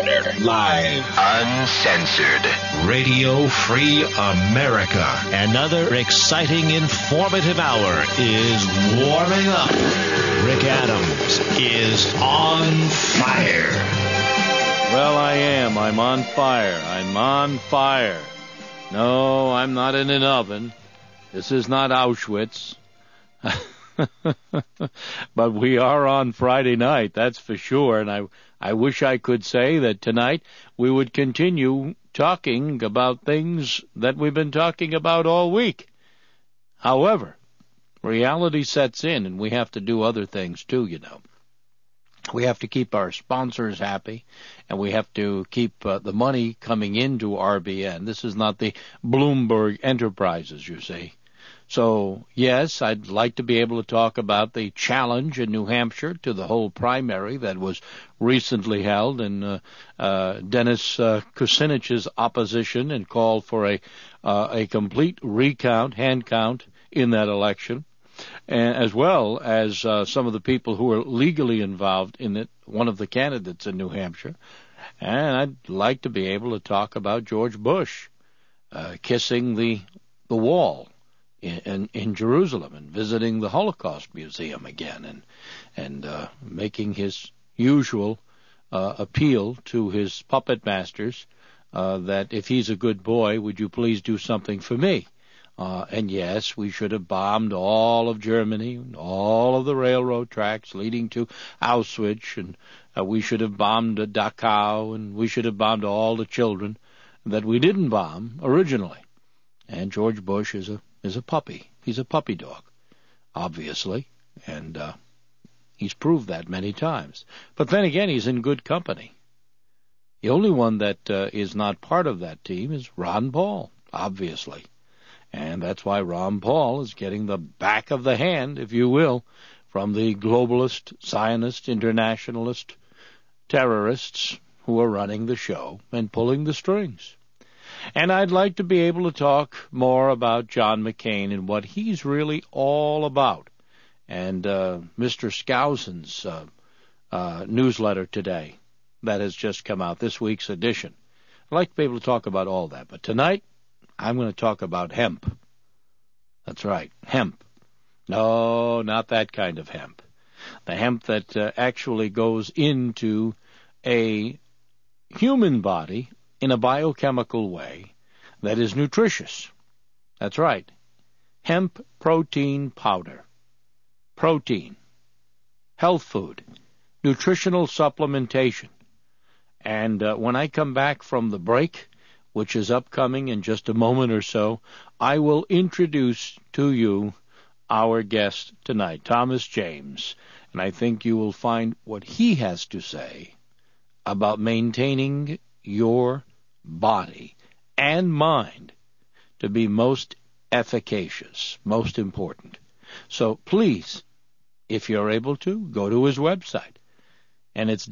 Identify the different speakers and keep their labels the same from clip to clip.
Speaker 1: Live.
Speaker 2: Uncensored.
Speaker 1: Radio Free America.
Speaker 3: Another exciting, informative hour is warming up. Rick Adams is on fire.
Speaker 4: Well, I am. I'm on fire. I'm on fire. No, I'm not in an oven. This is not Auschwitz. But we are on Friday night, that's for sure. And I wish I could say that tonight we would continue talking about things that we've been talking about all week. However, reality sets in, and we have to do other things too, you know. We have to keep our sponsors happy, and we have to keep the money coming into RBN. This is not the Bloomberg Enterprises, you see. So, yes, I'd like to be able to talk about the challenge in New Hampshire to the whole primary that was recently held, and Dennis Kucinich's opposition, and called for a complete recount, hand count in that election, and as well as some of the people who are legally involved in it, one of the candidates in New Hampshire. And I'd like to be able to talk about George Bush kissing the wall in Jerusalem and visiting the Holocaust Museum again, and making his usual appeal to his puppet masters that if he's a good boy, would you please do something for me? And yes, we should have bombed all of Germany, all of the railroad tracks leading to Auschwitz, and we should have bombed Dachau, and we should have bombed all the children that we didn't bomb originally. And George Bush is a puppy. He's a puppy dog, obviously, and he's proved that many times. But then again, he's in good company. The only one that is not part of that team is Ron Paul, obviously. And that's why Ron Paul is getting the back of the hand, if you will, from the globalist, Zionist, internationalist terrorists who are running the show and pulling the strings. And I'd like to be able to talk more about John McCain and what he's really all about. And Mr. Skousen's newsletter today that has just come out, this week's edition. I'd like to be able to talk about all that. But tonight, I'm going to talk about hemp. That's right, hemp. No, not that kind of hemp. The hemp that actually goes into a human body in a biochemical way that is nutritious. That's right, hemp protein powder. Protein, health food, nutritional supplementation. And when I come back from the break, which is upcoming in just a moment or so, I will introduce to you our guest tonight, Thomas James, and I think you will find what he has to say about maintaining your body and mind to be most efficacious, most important. So please, if you're able to, go to his website, and it's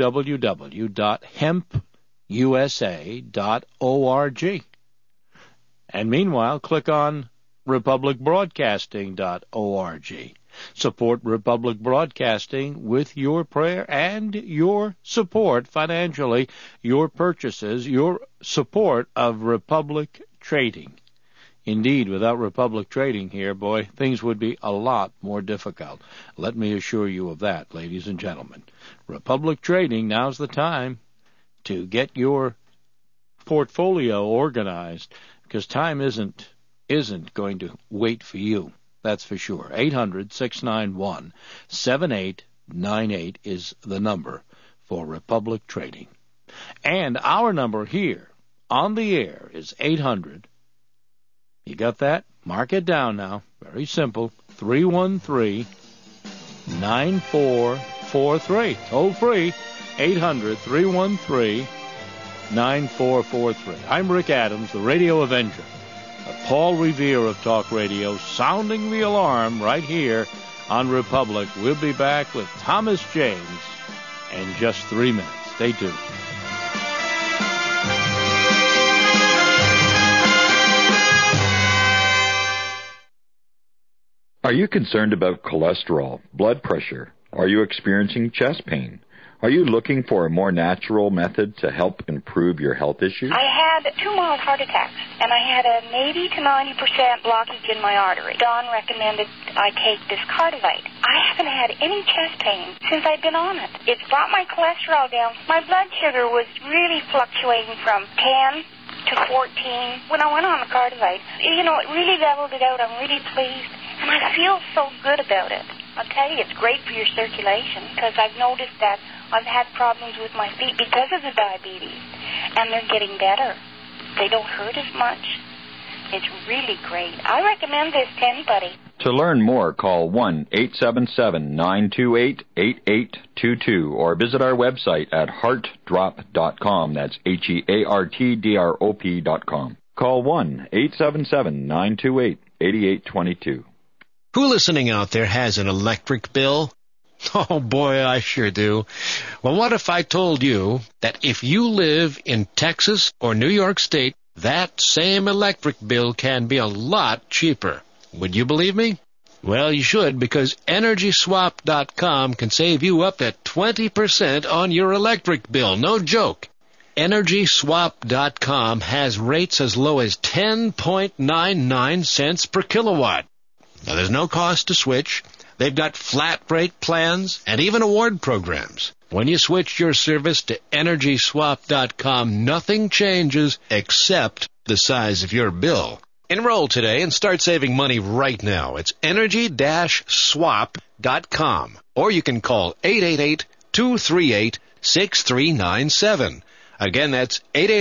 Speaker 4: www.hempusa.org. And meanwhile, click on republicbroadcasting.org. Support Republic Broadcasting with your prayer and your support financially, your purchases, your support of Republic Trading. Indeed, without Republic Trading here, boy, things would be a lot more difficult. Let me assure you of that, ladies and gentlemen. Republic Trading, now's the time to get your portfolio organized, because time isn't going to wait for you. That's for sure. 800-691-7898 is the number for Republic Trading. And our number here on the air is 800. You got that? Mark it down now. Very simple. 313-9443. Toll free. 800-313-9443. I'm Rick Adams, the Radio Avenger. Paul Revere of Talk Radio, sounding the alarm right here on Republic. We'll be back with Thomas James in just 3 minutes. Stay tuned.
Speaker 5: Are you concerned about cholesterol, blood pressure? Are you experiencing chest pain? Are you looking for a more natural method to help improve your health issues?
Speaker 6: I had 2 mild heart attacks, and I had an 80 to 90% blockage in my artery. Don recommended I take this Cardivite. I haven't had any chest pain since I've been on it. It's brought my cholesterol down. My blood sugar was really fluctuating from 10 to 14 when I went on the Cardivite. You know, it really leveled it out. I'm really pleased, and I feel so good about it. I'll tell you, it's great for your circulation, because I've noticed that I've had problems with my feet because of the diabetes, and they're getting better. They don't hurt as much. It's really great. I recommend this to anybody.
Speaker 5: To learn more, call 1-877-928-8822 or visit our website at heartdrop.com. That's HEARTDROP.com. Call 1-877-928-8822.
Speaker 3: Who listening out there has an electric bill? Oh, boy, I sure do. Well, what if I told you that if you live in Texas or New York State, that same electric bill can be a lot cheaper? Would you believe me? Well, you should, because EnergySwap.com can save you up to 20% on your electric bill. No joke. EnergySwap.com has rates as low as 10.99 cents per kilowatt. Now, there's no cost to switch. They've got flat rate plans and even award programs. When you switch your service to EnergySwap.com, nothing changes except the size of your bill. Enroll today and start saving money right now. It's Energy-Swap.com. Or you can call 888-238-6397. Again, that's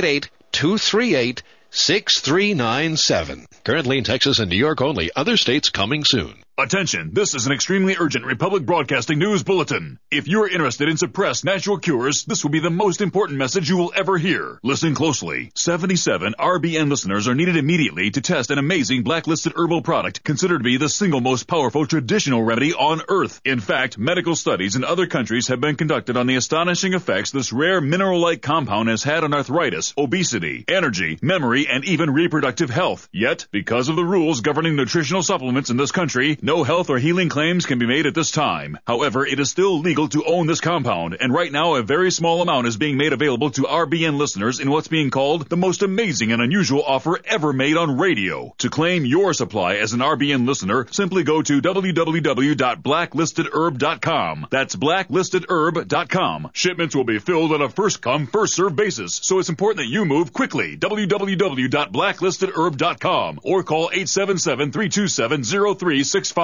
Speaker 3: 888-238-6397. Currently in Texas and New York only. Other states coming soon.
Speaker 7: Attention, this is an extremely urgent Republic Broadcasting News Bulletin. If you're interested in suppressed natural cures, this will be the most important message you will ever hear. Listen closely. 77 RBN listeners are needed immediately to test an amazing blacklisted herbal product considered to be the single most powerful traditional remedy on Earth. In fact, medical studies in other countries have been conducted on the astonishing effects this rare mineral-like compound has had on arthritis, obesity, energy, memory, and even reproductive health. Yet, because of the rules governing nutritional supplements in this country, no health or healing claims can be made at this time. However, it is still legal to own this compound, and right now a very small amount is being made available to RBN listeners in what's being called the most amazing and unusual offer ever made on radio. To claim your supply as an RBN listener, simply go to www.blacklistedherb.com. That's blacklistedherb.com. Shipments will be filled on a first-come, first-served basis, so it's important that you move quickly. www.blacklistedherb.com or call 877-327-0365.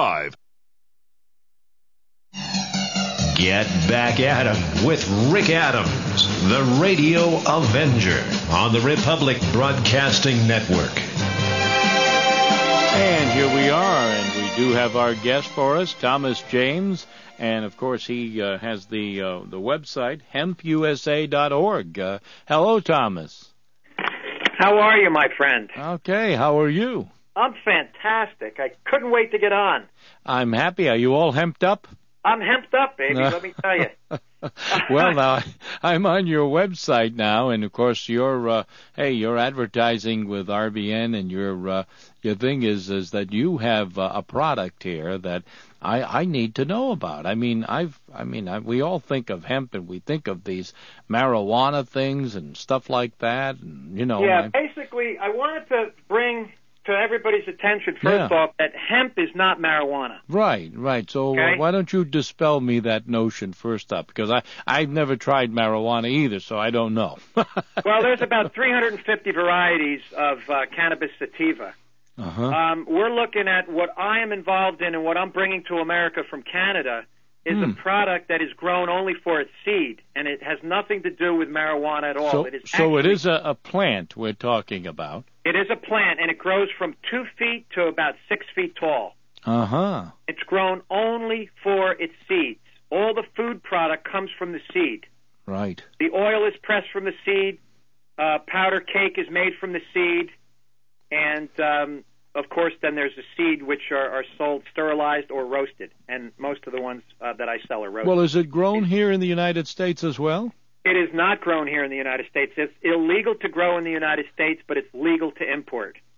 Speaker 3: Get back at 'em with Rick Adams, the Radio Avenger, on the Republic Broadcasting Network.
Speaker 4: And here we are, and we do have our guest for us, Thomas James, and of course he has the website hempusa.org. Hello, Thomas.
Speaker 8: How are you, my friend?
Speaker 4: Okay, how are you?
Speaker 8: I'm fantastic. I couldn't wait to get on.
Speaker 4: I'm happy. Are you all hemped up?
Speaker 8: I'm hemped up, baby, let me tell you.
Speaker 4: Well, now, I'm on your website now, and of course you're advertising with RBN, and your thing is that you have a product here that I need to know about. We all think of hemp, and we think of these marijuana things and stuff like that, and
Speaker 8: Yeah, basically, I wanted to bring to everybody's attention, first off, that hemp is not marijuana.
Speaker 4: Right. So why don't you dispel me that notion first up? Because I've never tried marijuana either, so I don't know.
Speaker 8: Well, there's about 350 varieties of cannabis sativa.
Speaker 4: Uh-huh.
Speaker 8: We're looking at what I am involved in and what I'm bringing to America from Canada is a product that is grown only for its seed, and it has nothing to do with marijuana at all. It is
Speaker 4: a plant we're talking about.
Speaker 8: It is a plant, and it grows from 2 feet to about 6 feet tall.
Speaker 4: Uh-huh.
Speaker 8: It's grown only for its seeds. All the food product comes from the seed.
Speaker 4: Right.
Speaker 8: The oil is pressed from the seed. Powder cake is made from the seed. And, of course, then there's the seed which are sold sterilized or roasted. And most of the ones that I sell are roasted.
Speaker 4: Well, is it grown here in the United States as well?
Speaker 8: It is not grown here in the United States. It's illegal to grow in the United States, but it's legal to import.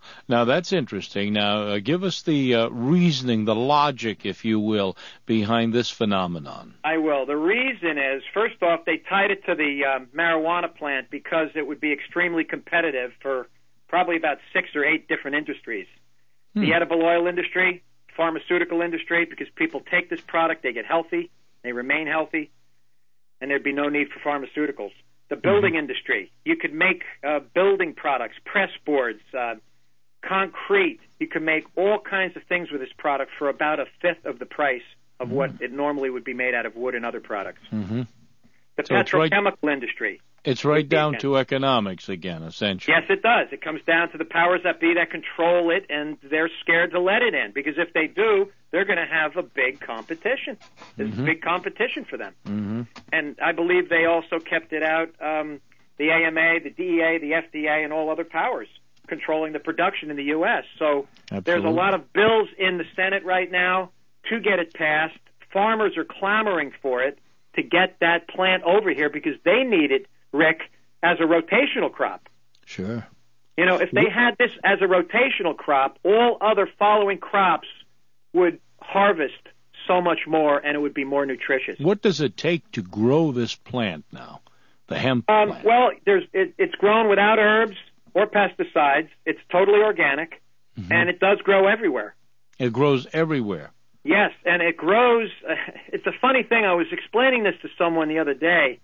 Speaker 4: Now, that's interesting. Now, give us the reasoning, the logic, if you will, behind this phenomenon.
Speaker 8: I will. The reason is, first off, they tied it to the marijuana plant because it would be extremely competitive for probably about 6 or 8 different industries. The edible oil industry, pharmaceutical industry, because people take this product, they get healthy, they remain healthy, and there'd be no need for pharmaceuticals. The building industry, you could make building products, press boards, concrete. You can make all kinds of things with this product for about a fifth of the price of what it normally would be made out of wood and other products. The petrochemical industry.
Speaker 4: It's right down to economics again, essentially.
Speaker 8: Yes, it does. It comes down to the powers that be that control it, and they're scared to let it in, because if they do, they're going to have a big competition. There's big competition for them. And I believe they also kept it out, the AMA, the DEA, the FDA, and all other powers controlling the production in the U.S. So there's a lot of bills in the Senate right now to get it passed. Farmers are clamoring for it to get that plant over here because they need it, Rick, as a rotational crop.
Speaker 4: Sure.
Speaker 8: You know, if they had this as a rotational crop, all other following crops would harvest so much more, and it would be more nutritious.
Speaker 4: What does it take to grow this plant now, the hemp plant?
Speaker 8: Well, it's grown without herbs or pesticides. It's totally organic, and it does grow everywhere.
Speaker 4: It grows everywhere.
Speaker 8: Yes, and it grows. It's a funny thing. I was explaining this to someone the other day.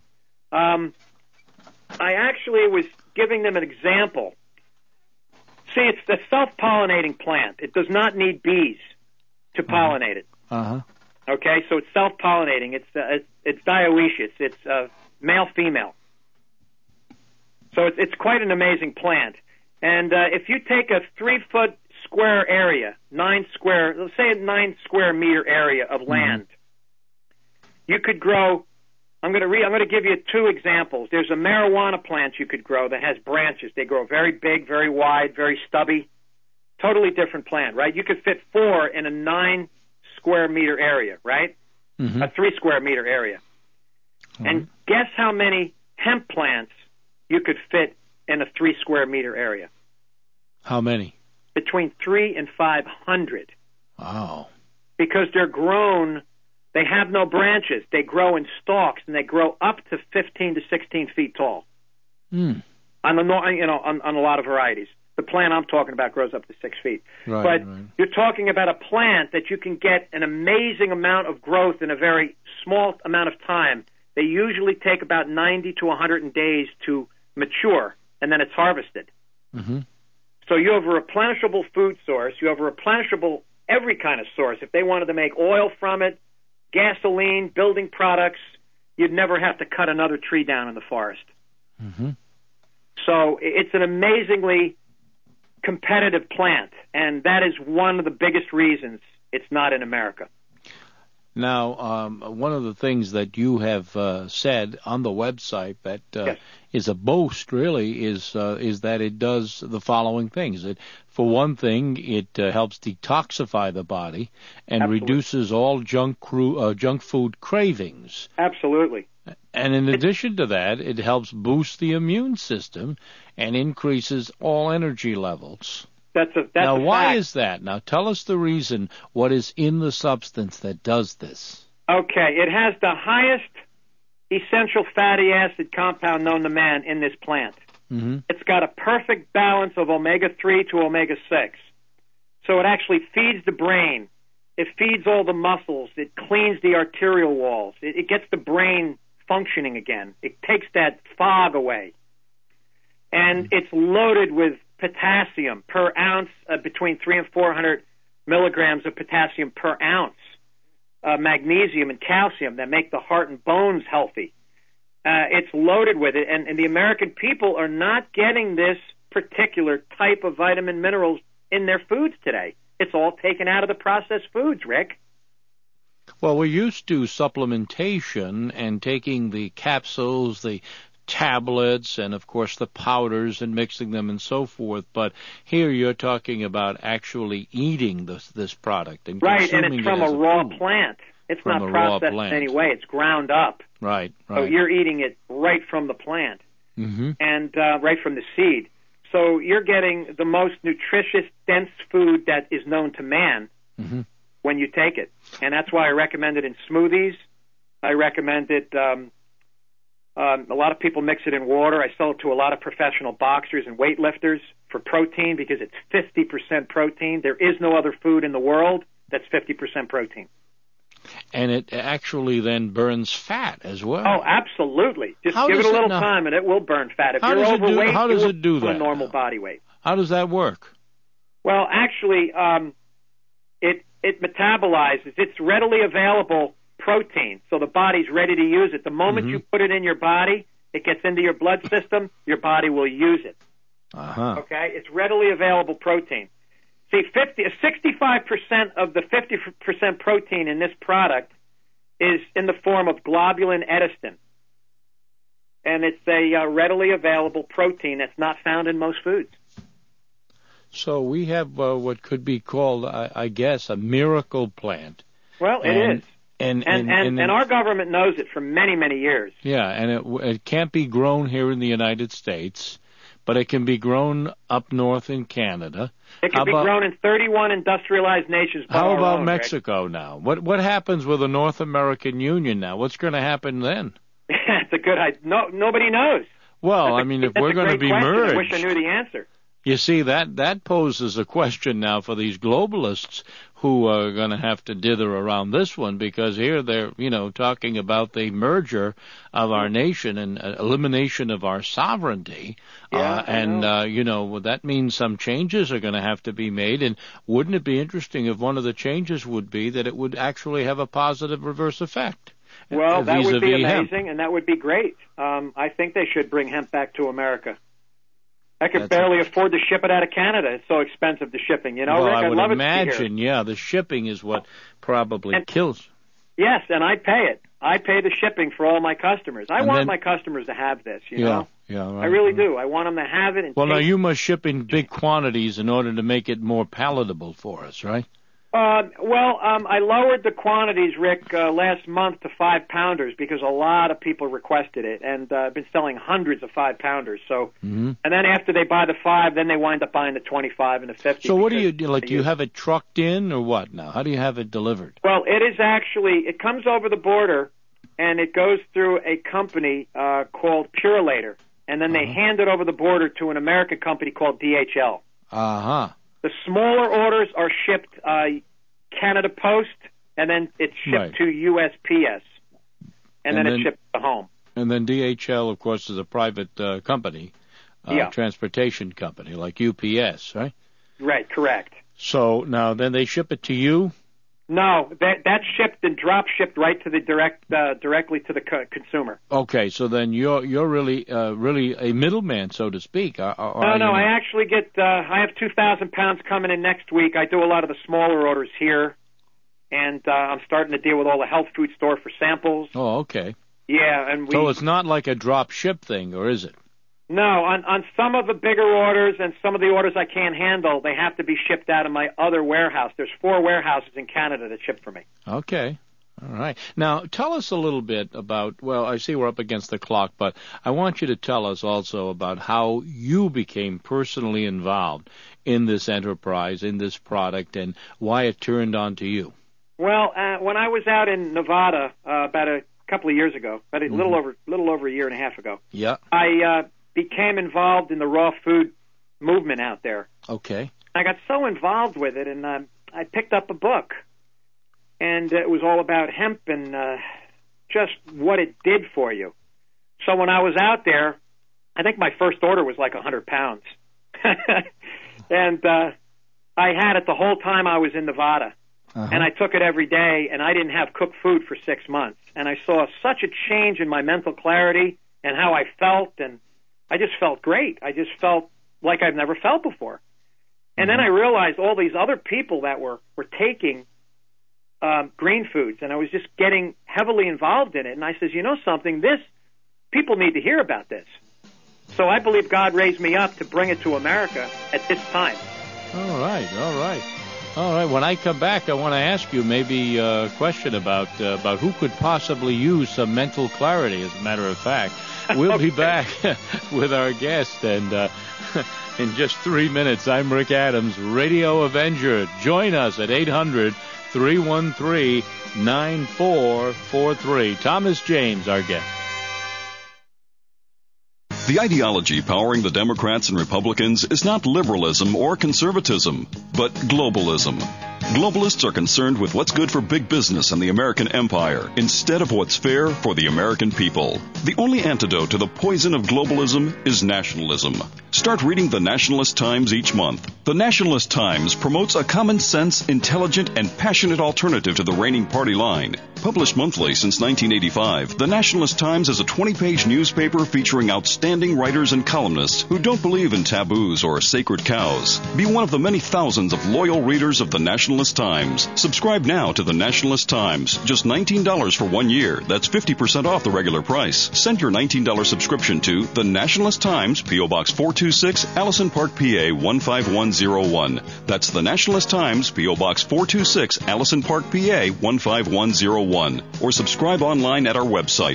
Speaker 8: I actually was giving them an example. See, it's a self-pollinating plant. It does not need bees to pollinate it. Okay, so it's self-pollinating. It's dioecious. It's male-female. So it's quite an amazing plant. And if you take a 3-foot square area, let's say a 9 square meter area of land, you could grow. I'm going to give you 2 examples. There's a marijuana plant you could grow that has branches. They grow very big, very wide, very stubby. Totally different plant, right? You could fit 4 in a 9 square meter area, right? A 3 square meter area. And guess how many hemp plants you could fit in a 3 square meter area?
Speaker 4: How many?
Speaker 8: Between 300 and 500.
Speaker 4: Wow.
Speaker 8: Because they're grown. They have no branches. They grow in stalks, and they grow up to 15 to 16 feet tall. On a lot of varieties. The plant I'm talking about grows up to 6 feet. But you're talking about a plant that you can get an amazing amount of growth in a very small amount of time. They usually take about 90 to 100 days to mature, and then it's harvested. So you have a replenishable food source. You have a replenishable every kind of source. If they wanted to make oil from it, gasoline, building products, you'd never have to cut another tree down in the forest. So it's an amazingly competitive plant, and that is one of the biggest reasons it's not in America.
Speaker 4: Now, one of the things that you have said on the website that is a boast, really, is that it does the following things. For one thing, it helps detoxify the body and reduces all junk food cravings.
Speaker 8: Absolutely.
Speaker 4: And in addition to that, it helps boost the immune system and increases all energy levels.
Speaker 8: That's
Speaker 4: now, why
Speaker 8: fact.
Speaker 4: is that? Now, tell us the reason, what is in the substance that does this.
Speaker 8: Okay, it has the highest essential fatty acid compound known to man in this plant. It's got a perfect balance of omega-3 to omega-6. So it actually feeds the brain. It feeds all the muscles. It cleans the arterial walls. It gets the brain functioning again. It takes that fog away. And it's loaded with potassium per ounce, between 300 and 400 milligrams of potassium per ounce, magnesium and calcium that make the heart and bones healthy. It's loaded with it, and the American people are not getting this particular type of vitamin minerals in their foods today. It's all taken out of the processed foods, Rick.
Speaker 4: Well, we're used to supplementation and taking the capsules, the tablets, and of course the powders and mixing them and so forth. But here you're talking about actually eating this product and
Speaker 8: right, and
Speaker 4: consuming
Speaker 8: it's from
Speaker 4: it as
Speaker 8: a raw
Speaker 4: food.
Speaker 8: plant. It's
Speaker 4: From
Speaker 8: not
Speaker 4: a raw
Speaker 8: processed
Speaker 4: plant.
Speaker 8: in any way. It's ground up.
Speaker 4: Right.
Speaker 8: So you're eating it right from the plant and right from the seed. So you're getting the most nutritious, dense food that is known to man when you take it. And that's why I recommend it in smoothies. I recommend it, a lot of people mix it in water. I sell it to a lot of professional boxers and weightlifters for protein because it's 50% protein. There is no other food in the world that's 50% protein.
Speaker 4: And it actually then burns fat as well.
Speaker 8: Oh, absolutely. Just give it a little time, and it will burn fat. If you're overweight,
Speaker 4: how does it do that?
Speaker 8: A normal body weight.
Speaker 4: How does that work?
Speaker 8: Well, actually, it metabolizes. It's readily available protein, so the body's ready to use it. The moment you put it in your body, it gets into your blood system, your body will use it. Okay? It's readily available protein. See, 65% of the 50% protein in this product is in the form of globulin edesin. And it's a readily available protein that's not found in most foods.
Speaker 4: So we have what could be called, I guess, a miracle plant.
Speaker 8: Well, it is. And our government knows it for many, many years.
Speaker 4: Yeah, and it can't be grown here in the United States, but it can be grown up north in Canada.
Speaker 8: It can be grown in 31 industrialized nations.
Speaker 4: How about Mexico now? What happens with the North American Union now? What's going to happen then?
Speaker 8: It's a good idea. Nobody knows.
Speaker 4: Well, if we're going to be merged,
Speaker 8: I wish I knew the answer.
Speaker 4: You see, that poses a question now for these globalists who are going to have to dither around this one, because here they're, talking about the merger of our nation and elimination of our sovereignty. That means some changes are going to have to be made. And wouldn't it be interesting if one of the changes would be that it would actually have a positive reverse effect?
Speaker 8: Well, that would be amazing, and that would be great. I think they should bring hemp back to America. I could barely afford to ship it out of Canada. It's so expensive, the shipping. Rick,
Speaker 4: I would
Speaker 8: love
Speaker 4: imagine, the shipping is what probably kills.
Speaker 8: Yes, and I pay it. I pay the shipping for all my customers. I want my customers to have this, know?
Speaker 4: Yeah, right,
Speaker 8: I really do. I want them to have it.
Speaker 4: Now you must ship in big quantities in order to make it more palatable for us, right?
Speaker 8: I lowered the quantities, Rick, last month to 5-pounders because a lot of people requested it, and I've been selling hundreds of 5-pounders. So, and then after they buy the 5, then they wind up buying the 25 and the 50.
Speaker 4: So what do you do? Like, do you have it trucked in or what now? How do you have it delivered?
Speaker 8: Well, it comes over the border, and it goes through a company called Purolator, and then they hand it over the border to an American company called DHL. The smaller orders are shipped Canada Post, and then it's shipped to USPS, and then it's shipped to home.
Speaker 4: And then DHL, of course, is a private company, transportation company, like UPS, right?
Speaker 8: Right, correct.
Speaker 4: So now then they ship it to you?
Speaker 8: No, that's shipped and drop shipped right to the directly to the consumer.
Speaker 4: Okay, so then you're really a middleman, so to speak.
Speaker 8: No, I actually get. I have 2,000 pounds coming in next week. I do a lot of the smaller orders here, and I'm starting to deal with all the health food store for samples.
Speaker 4: Oh, okay.
Speaker 8: Yeah, and
Speaker 4: so it's not like a drop ship thing, or is it?
Speaker 8: No, on some of the bigger orders and some of the orders I can't handle, they have to be shipped out of my other warehouse. There's 4 warehouses in Canada that ship for me.
Speaker 4: Okay. All right. Now, tell us a little bit about, I see we're up against the clock, but I want you to tell us also about how you became personally involved in this enterprise, in this product, and why it turned on to you.
Speaker 8: Well, when I was out in Nevada about a couple of years ago, about a little over a year and a half ago, I became involved in the raw food movement out there.
Speaker 4: Okay.
Speaker 8: I got so involved with it, and I picked up a book, and it was all about hemp and just what it did for you. So when I was out there, I think my first order was like 100 pounds. And I had it the whole time I was in Nevada. And I took it every day, and I didn't have cooked food for 6 months. And I saw such a change in my mental clarity and how I felt, and I just felt great. I just felt like I've never felt before. And then I realized all these other people that were taking green foods, and I was just getting heavily involved in it. And I says, you know something, people need to hear about this. So I believe God raised me up to bring it to America at this time.
Speaker 4: All right. When I come back, I want to ask you maybe a question about who could possibly use some mental clarity, as a matter of fact. We'll be back with our guest, and in just 3 minutes. I'm Rick Adams, Radio Avenger. Join us at 800-313-9443. Thomas James, our guest.
Speaker 9: The ideology powering the Democrats and Republicans is not liberalism or conservatism, but globalism. Globalists are concerned with what's good for big business and the American empire instead of what's fair for the American people. The only antidote to the poison of globalism is nationalism. Start reading the Nationalist Times each month. The Nationalist Times promotes a common sense, intelligent, and passionate alternative to the reigning party line. Published monthly since 1985, the Nationalist Times is a 20-page newspaper featuring outstanding writers and columnists who don't believe in taboos or sacred cows. Be one of the many thousands of loyal readers of the Nationalist Times. Subscribe now to the Nationalist Times. Just $19 for 1 year. That's 50% off the regular price. Send your $19 subscription to the Nationalist Times, P.O. Box 426, Allison Park, PA 15101. That's the Nationalist Times, P.O. Box 426, Allison Park, PA 15101. Or subscribe online at our website,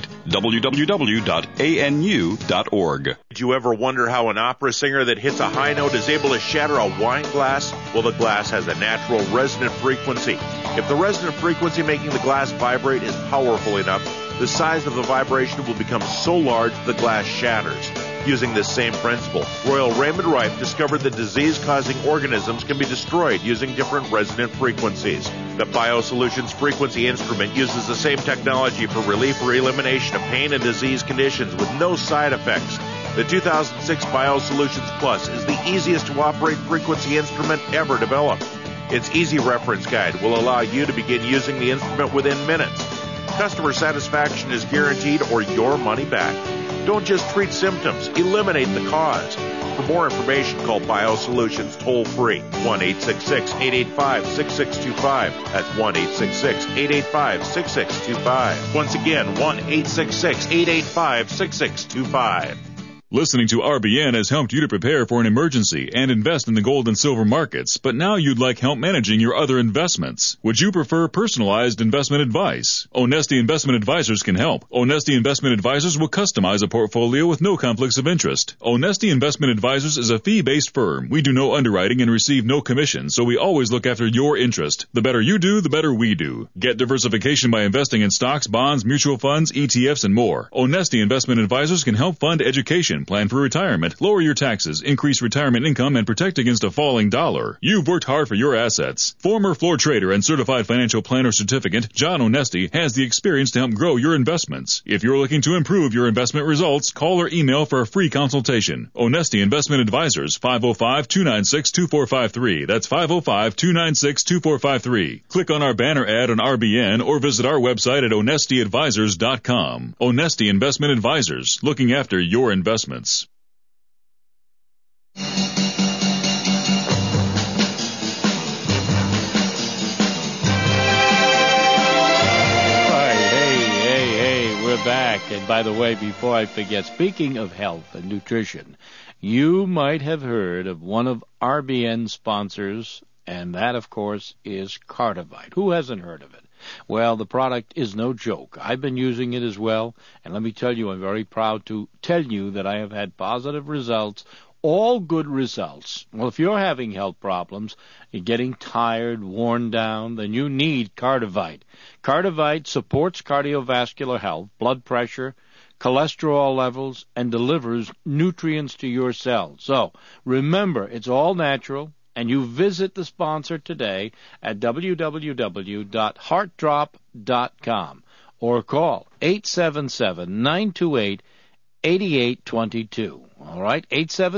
Speaker 9: www.anu.org.
Speaker 10: Did you ever wonder how an opera singer that hits a high note is able to shatter a wine glass? Well, the glass has a natural resonant frequency. If the resonant frequency making the glass vibrate is powerful enough, the size of the vibration will become so large the glass shatters. Using this same principle, Royal Raymond Rife discovered that disease-causing organisms can be destroyed using different resonant frequencies. The BioSolutions frequency instrument uses the same technology for relief or elimination of pain and disease conditions with no side effects. The 2006 BioSolutions Plus is the easiest to operate frequency instrument ever developed. Its easy reference guide will allow you to begin using the instrument within minutes. Customer satisfaction is guaranteed or your money back. Don't just treat symptoms, eliminate the cause. For more information, call BioSolutions toll-free, 1-866-885-6625. That's 1-866-885-6625. Once again, 1-866-885-6625.
Speaker 7: Listening to RBN has helped you to prepare for an emergency and invest in the gold and silver markets, but now you'd like help managing your other investments. Would you prefer personalized investment advice? Onesti Investment Advisors can help. Onesti Investment Advisors will customize a portfolio with no conflicts of interest. Onesti Investment Advisors is a fee-based firm. We do no underwriting and receive no commission, so we always look after your interest. The better you do, the better we do. Get diversification by investing in stocks, bonds, mutual funds, ETFs, and more. Onesti Investment Advisors can help fund education, plan for retirement, lower your taxes, increase retirement income, and protect against a falling dollar. You've worked hard for your assets. Former floor trader and certified financial planner certificate, John Onesti, has the experience to help grow your investments. If you're looking to improve your investment results, call or email for a free consultation. Onesti Investment Advisors, 505-296-2453. That's 505-296-2453. Click on our banner ad on RBN or visit our website at onestiadvisors.com. Onesti Investment Advisors, looking after your investments.
Speaker 4: We're back. And by the way, before I forget, speaking of health and nutrition, you might have heard of one of RBN's sponsors, and that, of course, is Cardivite. Who hasn't heard of it? Well, the product is no joke. I've been using it as well, and let me tell you, I'm very proud to tell you that I have had positive results, all good results. Well, if you're having health problems, you're getting tired, worn down, then you need Cardivite. Cardivite supports cardiovascular health, blood pressure, cholesterol levels, and delivers nutrients to your cells. So, remember, it's all natural. And you visit the sponsor today at www.heartdrop.com or call 877-928-8822. All right,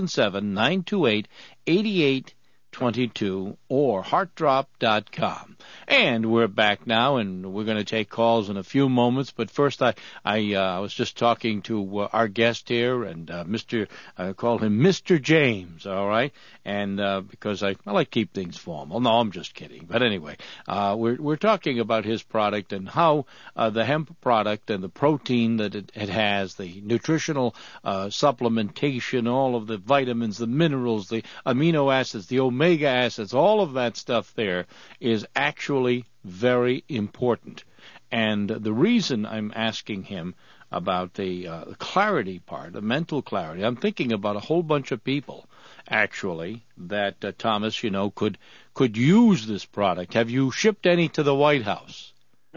Speaker 4: 877-928-8822 or heartdrop.com. And we're back now, and we're going to take calls in a few moments. But first, I was just talking to our guest here, and I call him Mr. James, all right? And because I like to keep things formal. No, I'm just kidding. But anyway, we're talking about his product and how the hemp product and the protein that it has, the nutritional supplementation, all of the vitamins, the minerals, the amino acids, the omega acids, all of that stuff there is actually very important. And the reason I'm asking him the clarity part, the mental clarity. I'm thinking about a whole bunch of people, actually, that Thomas, could use this product. Have you shipped any to the White House?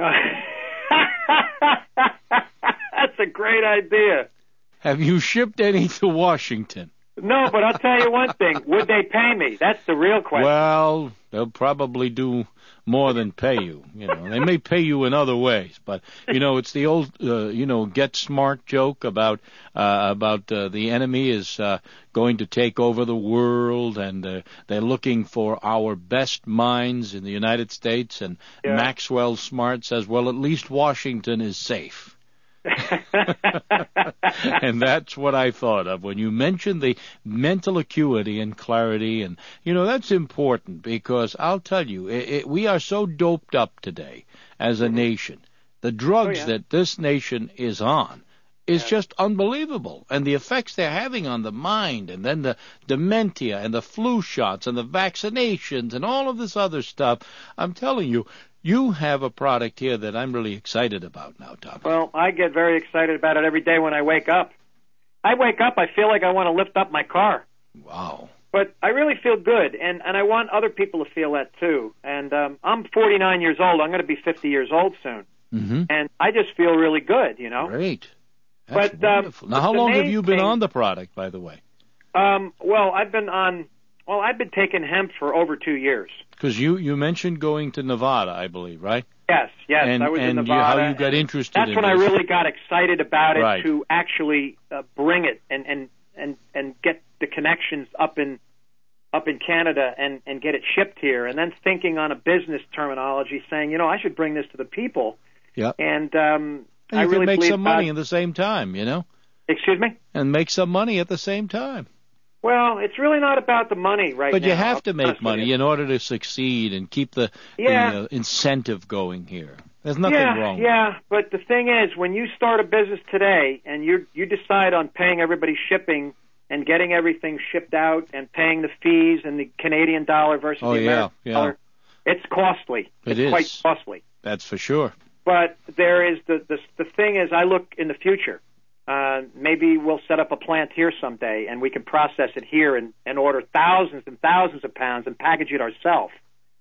Speaker 8: That's a great idea.
Speaker 4: Have you shipped any to Washington?
Speaker 8: No, but I'll tell you one thing. Would they pay me? That's the real question.
Speaker 4: Well, they'll probably do more than pay you. They may pay you in other ways, but it's the old get smart joke about the enemy is going to take over the world, and they're looking for our best minds in the United States. And Maxwell Smart says, well, at least Washington is safe. And that's what I thought of when you mentioned the mental acuity and clarity, and that's important, because I'll tell you, we are so doped up today as a nation. The drugs that this nation is on is just unbelievable, and the effects they're having on the mind, and then the dementia and the flu shots and the vaccinations and all of this other stuff. I'm telling you, you have a product here that I'm really excited about now, Tom.
Speaker 8: Well, I get very excited about it every day when I wake up. I feel like I want to lift up my car.
Speaker 4: Wow.
Speaker 8: But I really feel good, and I want other people to feel that too. And I'm 49 years old. I'm going to be 50 years old soon.
Speaker 4: Mm-hmm.
Speaker 8: And I just feel really good,
Speaker 4: Great. That's wonderful. Now, how long have you been on the product, by the way?
Speaker 8: Well, I've been taking hemp for over 2 years.
Speaker 4: Because you mentioned going to Nevada, I believe, right?
Speaker 8: Yes, I was in Nevada.
Speaker 4: How you got interested in
Speaker 8: this. That's when I really got excited about it, to actually bring it and get the connections up in Canada and get it shipped here. And then thinking on a business terminology, saying, I should bring this to the people.
Speaker 4: Yeah.
Speaker 8: And
Speaker 4: I really make some money at the same time,
Speaker 8: Excuse me?
Speaker 4: And make some money at the same time.
Speaker 8: Well, it's really not about the money right now.
Speaker 4: But you have to make money in order to succeed and keep the incentive going here. There's nothing wrong with it. Yeah, but the thing is, when you start a business today and you decide on paying everybody shipping and getting everything shipped out and paying the fees and the Canadian dollar versus the American dollar, it's costly. It's quite costly. That's for sure. But there is the thing is, I look in the future. Maybe we'll set up a plant here someday, and we can process it here and order thousands and thousands of pounds and package it ourselves.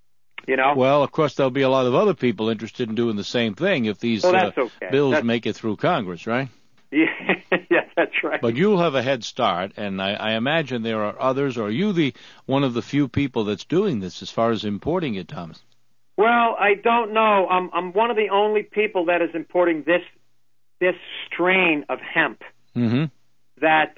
Speaker 4: Well, of course, there'll be a lot of other people interested in doing the same thing if these bills make it through Congress, right? Yeah, that's right. But you'll have a head start, and I imagine there are others. Or are you one of the few people that's doing this as far as importing it, Thomas? Well, I don't know. I'm one of the only people that is importing this strain of hemp. Mm-hmm. That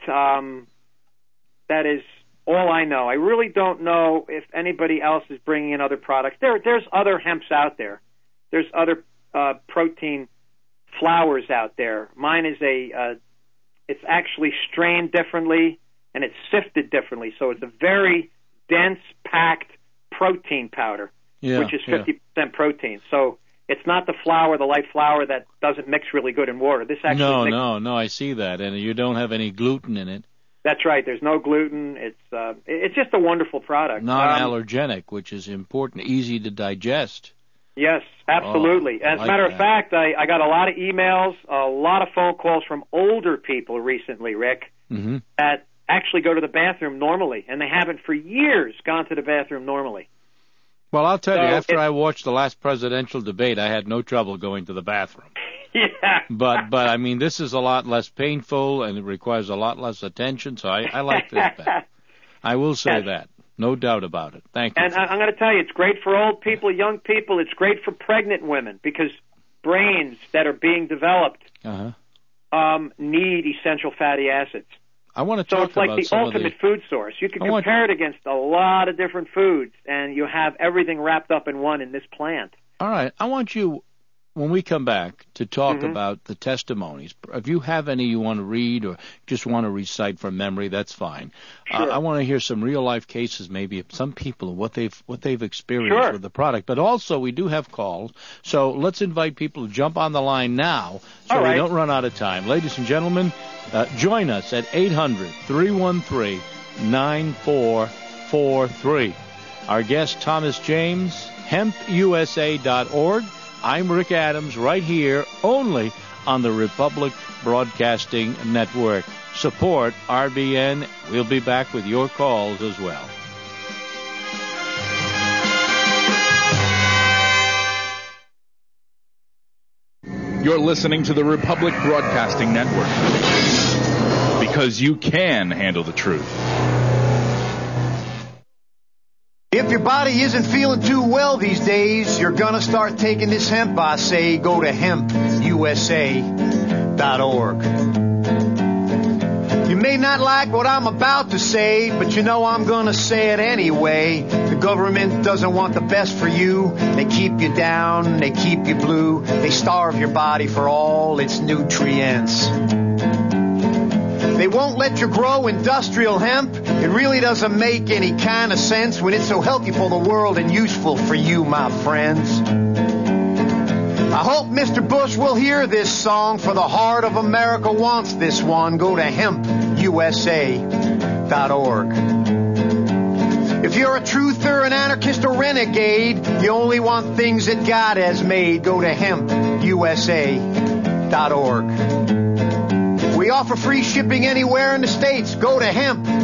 Speaker 4: is all I know. I really don't know if anybody else is bringing in other products. There's other hemps out there. There's other protein flowers out there. Mine is it's actually strained differently and it's sifted differently, so it's a very dense, packed protein powder, which is 50% protein. So it's not the flour, the light flour that doesn't mix really good in water. This actually No, I see that, and you don't have any gluten in it. That's right. There's no gluten. It's just a wonderful product. Non-allergenic, which is important, easy to digest. Yes, absolutely. As a matter of fact, I got a lot of emails, a lot of phone calls from older people recently, Rick, that actually go to the bathroom normally, and they haven't for years gone to the bathroom normally. Well, I'll tell you, after I watched the last presidential debate, I had no trouble going to the bathroom. Yeah. But I mean, this is a lot less painful, and it requires a lot less attention, so I like this better. I will say that. No doubt about it. Thank you. And I'm going to tell you, it's great for old people, young people. It's great for pregnant women because brains that are being developed need essential fatty acids. I want to talk about some of the... So it's like the ultimate food source. You can compare it against a lot of different foods, and you have everything wrapped up in one in this plant. All right. I want you, when we come back, to talk about the testimonies. If you have any you want to read or just want to recite from memory, that's fine. Sure. I want to hear some real-life cases, maybe, of some people, what they've experienced with the product. But also, we do have calls, so let's invite people to jump on the line now so we don't run out of time. Ladies and gentlemen, join us at 800-313-9443. Our guest, Thomas James, hempusa.org. I'm Rick Adams, right here, only on the Republic Broadcasting Network. Support RBN. We'll be back with your calls as well.
Speaker 11: You're listening to the Republic Broadcasting Network, because you can handle the truth.
Speaker 12: If your body isn't feeling too well these days, you're gonna start taking this hemp, I say. Go to hempusa.org. You may not like what I'm about to say, but you know I'm gonna say it anyway. The government doesn't want the best for you. They keep you down, they keep you blue. They starve your body for all its nutrients. They won't let you grow industrial hemp. It really doesn't make any kind of sense when it's so healthy for the world and useful for you, my friends. I hope Mr. Bush will hear this song, for the heart of America wants this one. Go to hempusa.org. If you're a truther, an anarchist, or renegade, you only want things that God has made. Go to hempusa.org. We offer free shipping anywhere in the States. Go to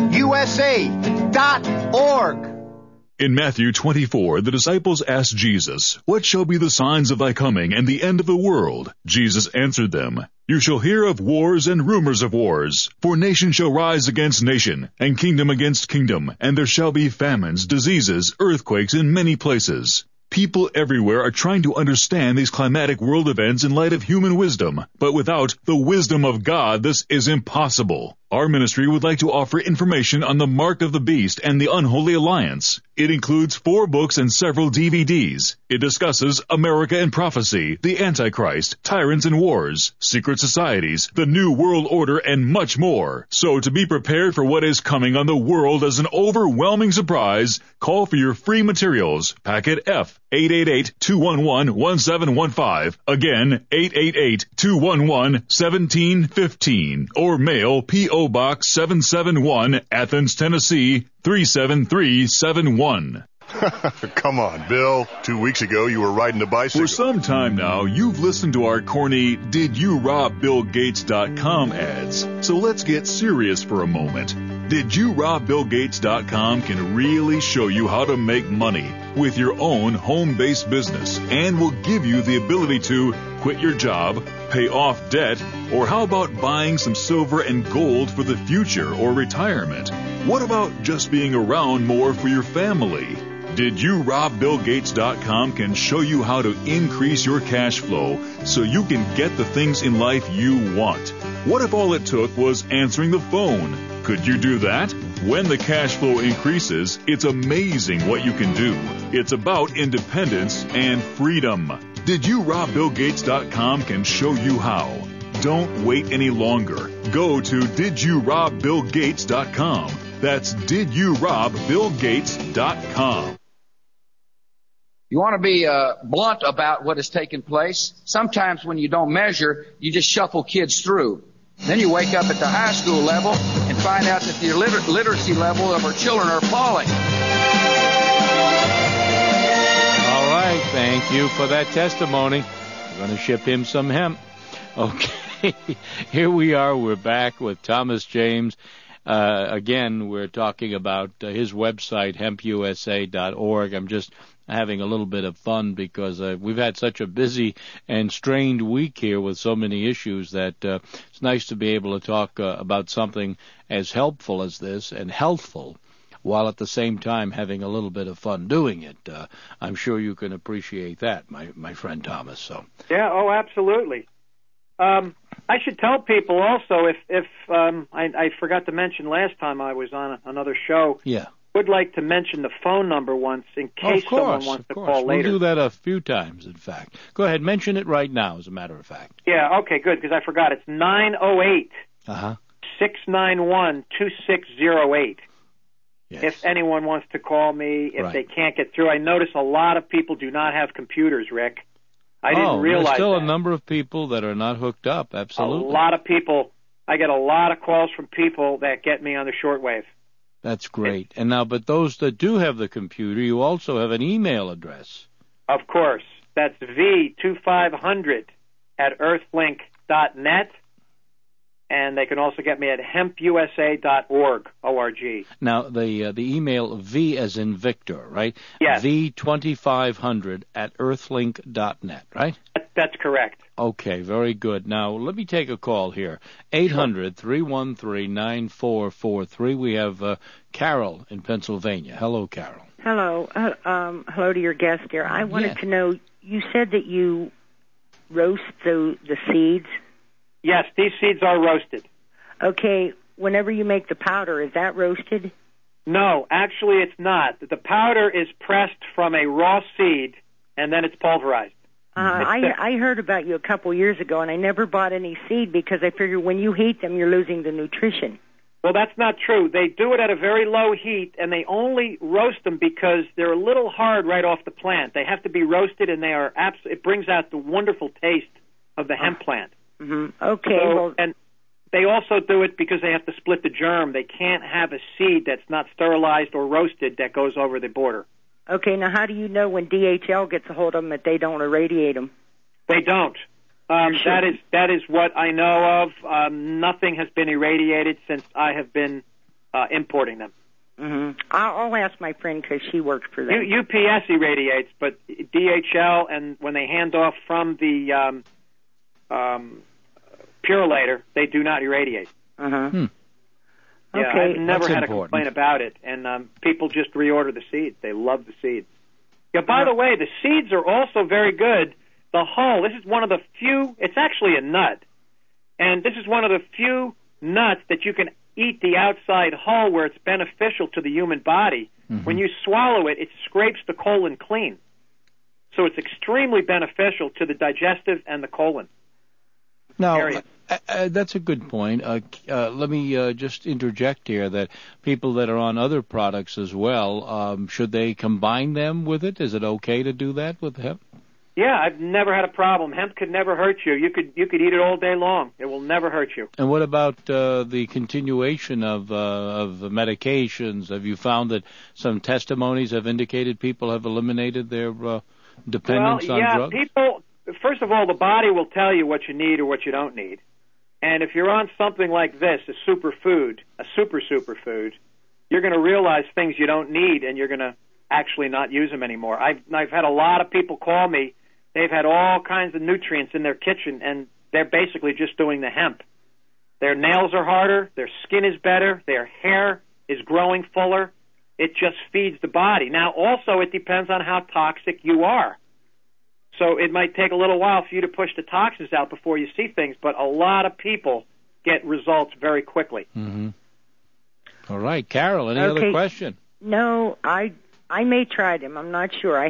Speaker 12: hempusa.org.
Speaker 7: In Matthew 24, the disciples asked Jesus, "What shall be the signs of thy coming and the end of the world?" Jesus answered them, "You shall hear of wars and rumors of wars. For nation shall rise against nation, and kingdom against kingdom, and there shall be famines, diseases, earthquakes in many places." People everywhere are trying to understand these climatic world events in light of human wisdom, but without the wisdom of God, this is impossible. Our ministry would like to offer information on the Mark of the Beast and the Unholy Alliance. It includes 4 books and several DVDs. It discusses America and prophecy, the Antichrist, tyrants and wars, secret societies, the New World Order, and much more. So to be prepared for what is coming on the world as an overwhelming surprise, call for your free materials. Packet F, 888-211-1715. Again, 888-211-1715. Or mail P.O. Box 771, Athens, Tennessee, 37371.
Speaker 13: Come on, Bill. 2 weeks ago, you were riding a bicycle.
Speaker 7: For some time now, you've listened to our corny DidYouRobBillGates.com ads. So let's get serious for a moment. DidYouRobBillGates.com can really show you how to make money with your own home-based business, and will give you the ability to quit your job, pay off debt, or how about buying some silver and gold for the future or retirement? What about just being around more for your family? DidYouRobBillGates.com can show you how to increase your cash flow so you can get the things in life you want. What if all it took was answering the phone? Could you do that? When the cash flow increases, it's amazing what you can do. It's about independence and freedom. DidYouRobBillGates.com can show you how. Don't wait any longer. Go to DidYouRobBillGates.com. That's DidYouRobBillGates.com.
Speaker 14: You want to be blunt about what has taken place. Sometimes when you don't measure, you just shuffle kids through. Then you wake up at the high school level and find out that the literacy level of our children are falling.
Speaker 4: All right, thank you for that testimony. We're going to ship him some hemp. Okay, here we are. We're back with Thomas James. Again, we're talking about his website, hempusa.org. I'm just having a little bit of fun because we've had such a busy and strained week here with so many issues that it's nice to be able to talk about something as helpful as this and healthful, while at the same time having a little bit of fun doing it. I'm sure you can appreciate that, my friend Thomas. So
Speaker 8: yeah, oh, absolutely. I should tell people also, if I forgot to mention last time I was on another show.
Speaker 4: Yeah.
Speaker 8: Would like to mention the phone number once in case someone wants to call later.
Speaker 4: We'll do that a few times, in fact. Go ahead, mention it right now, as a matter of fact.
Speaker 8: Yeah, okay, good, because I forgot. It's 908-691-2608.
Speaker 4: Yes.
Speaker 8: If anyone wants to call me, if they can't get through. I notice a lot of people do not have computers, Rick. I didn't realize
Speaker 4: there's still
Speaker 8: that.
Speaker 4: a number of people that are not hooked up, absolutely.
Speaker 8: A lot of people. I get a lot of calls from people that get me on the shortwave.
Speaker 4: That's great. And now, but those that do have the computer, you also have an email address.
Speaker 8: Of course. That's V2500 at hempusa.net. And they can also get me at hempusa.org, O-R-G.
Speaker 4: Now, the email V as in Victor, right?
Speaker 8: Yes.
Speaker 4: V2500 at earthlink.net, right?
Speaker 8: That's correct.
Speaker 4: Okay, very good. Now, let me take a call here. 800-313-9443. We have Carol in Pennsylvania. Hello, Carol.
Speaker 15: Hello. Hello to your guest here. I wanted to know, you said that you roast the seeds?
Speaker 8: Yes, these seeds are roasted.
Speaker 15: Okay, whenever you make the powder, is that roasted?
Speaker 8: No, actually it's not. The powder is pressed from a raw seed, and then it's pulverized.
Speaker 15: I heard about you a couple years ago, and I never bought any seed because I figured when you heat them, you're losing the nutrition.
Speaker 8: Well, that's not true. They do it at a very low heat, and they only roast them because they're a little hard right off the plant. They have to be roasted, and they are it brings out the wonderful taste of the hemp plant.
Speaker 15: Mm-hmm. Okay.
Speaker 8: So, and they also do it because they have to split the germ. They can't have a seed that's not sterilized or roasted that goes over the border.
Speaker 15: Okay, now how do you know when DHL gets a hold of them that they don't irradiate them?
Speaker 8: They don't. Sure. That is what I know of. Nothing has been irradiated since I have been importing them.
Speaker 15: Mm-hmm. I'll ask my friend because she works for them.
Speaker 8: UPS irradiates, but DHL, and when they hand off from the Purolator, they do not irradiate.
Speaker 15: Uh-huh.
Speaker 8: Yeah,
Speaker 15: okay.
Speaker 8: I've never had a complaint about it, and people just reorder the seeds. They love the seeds. Yeah, by the way, the seeds are also very good. The hull, this is one of the few, it's actually a nut, and this is one of the few nuts that you can eat the outside hull where it's beneficial to the human body. Mm-hmm. When you swallow it, it scrapes the colon clean. So it's extremely beneficial to the digestive and the colon.
Speaker 4: Now, that's a good point. Let me just interject here that people that are on other products as well, should they combine them with it? Is it okay to do that with hemp?
Speaker 8: Yeah, I've never had a problem. Hemp could never hurt you. You could eat it all day long. It will never hurt you.
Speaker 4: And what about the continuation of medications? Have you found that some testimonies have indicated people have eliminated their dependence on drugs?
Speaker 8: People. First of all, the body will tell you what you need or what you don't need. And if you're on something like this, a superfood, a superfood, you're going to realize things you don't need, and you're going to actually not use them anymore. I've had a lot of people call me. They've had all kinds of nutrients in their kitchen, and they're basically just doing the hemp. Their nails are harder, their skin is better, their hair is growing fuller. It just feeds the body. Now, also, it depends on how toxic you are. So it might take a little while for you to push the toxins out before you see things, but a lot of people get results very quickly.
Speaker 4: Mm-hmm. All right, Carol, any other question?
Speaker 15: No, I may try them. I'm not sure.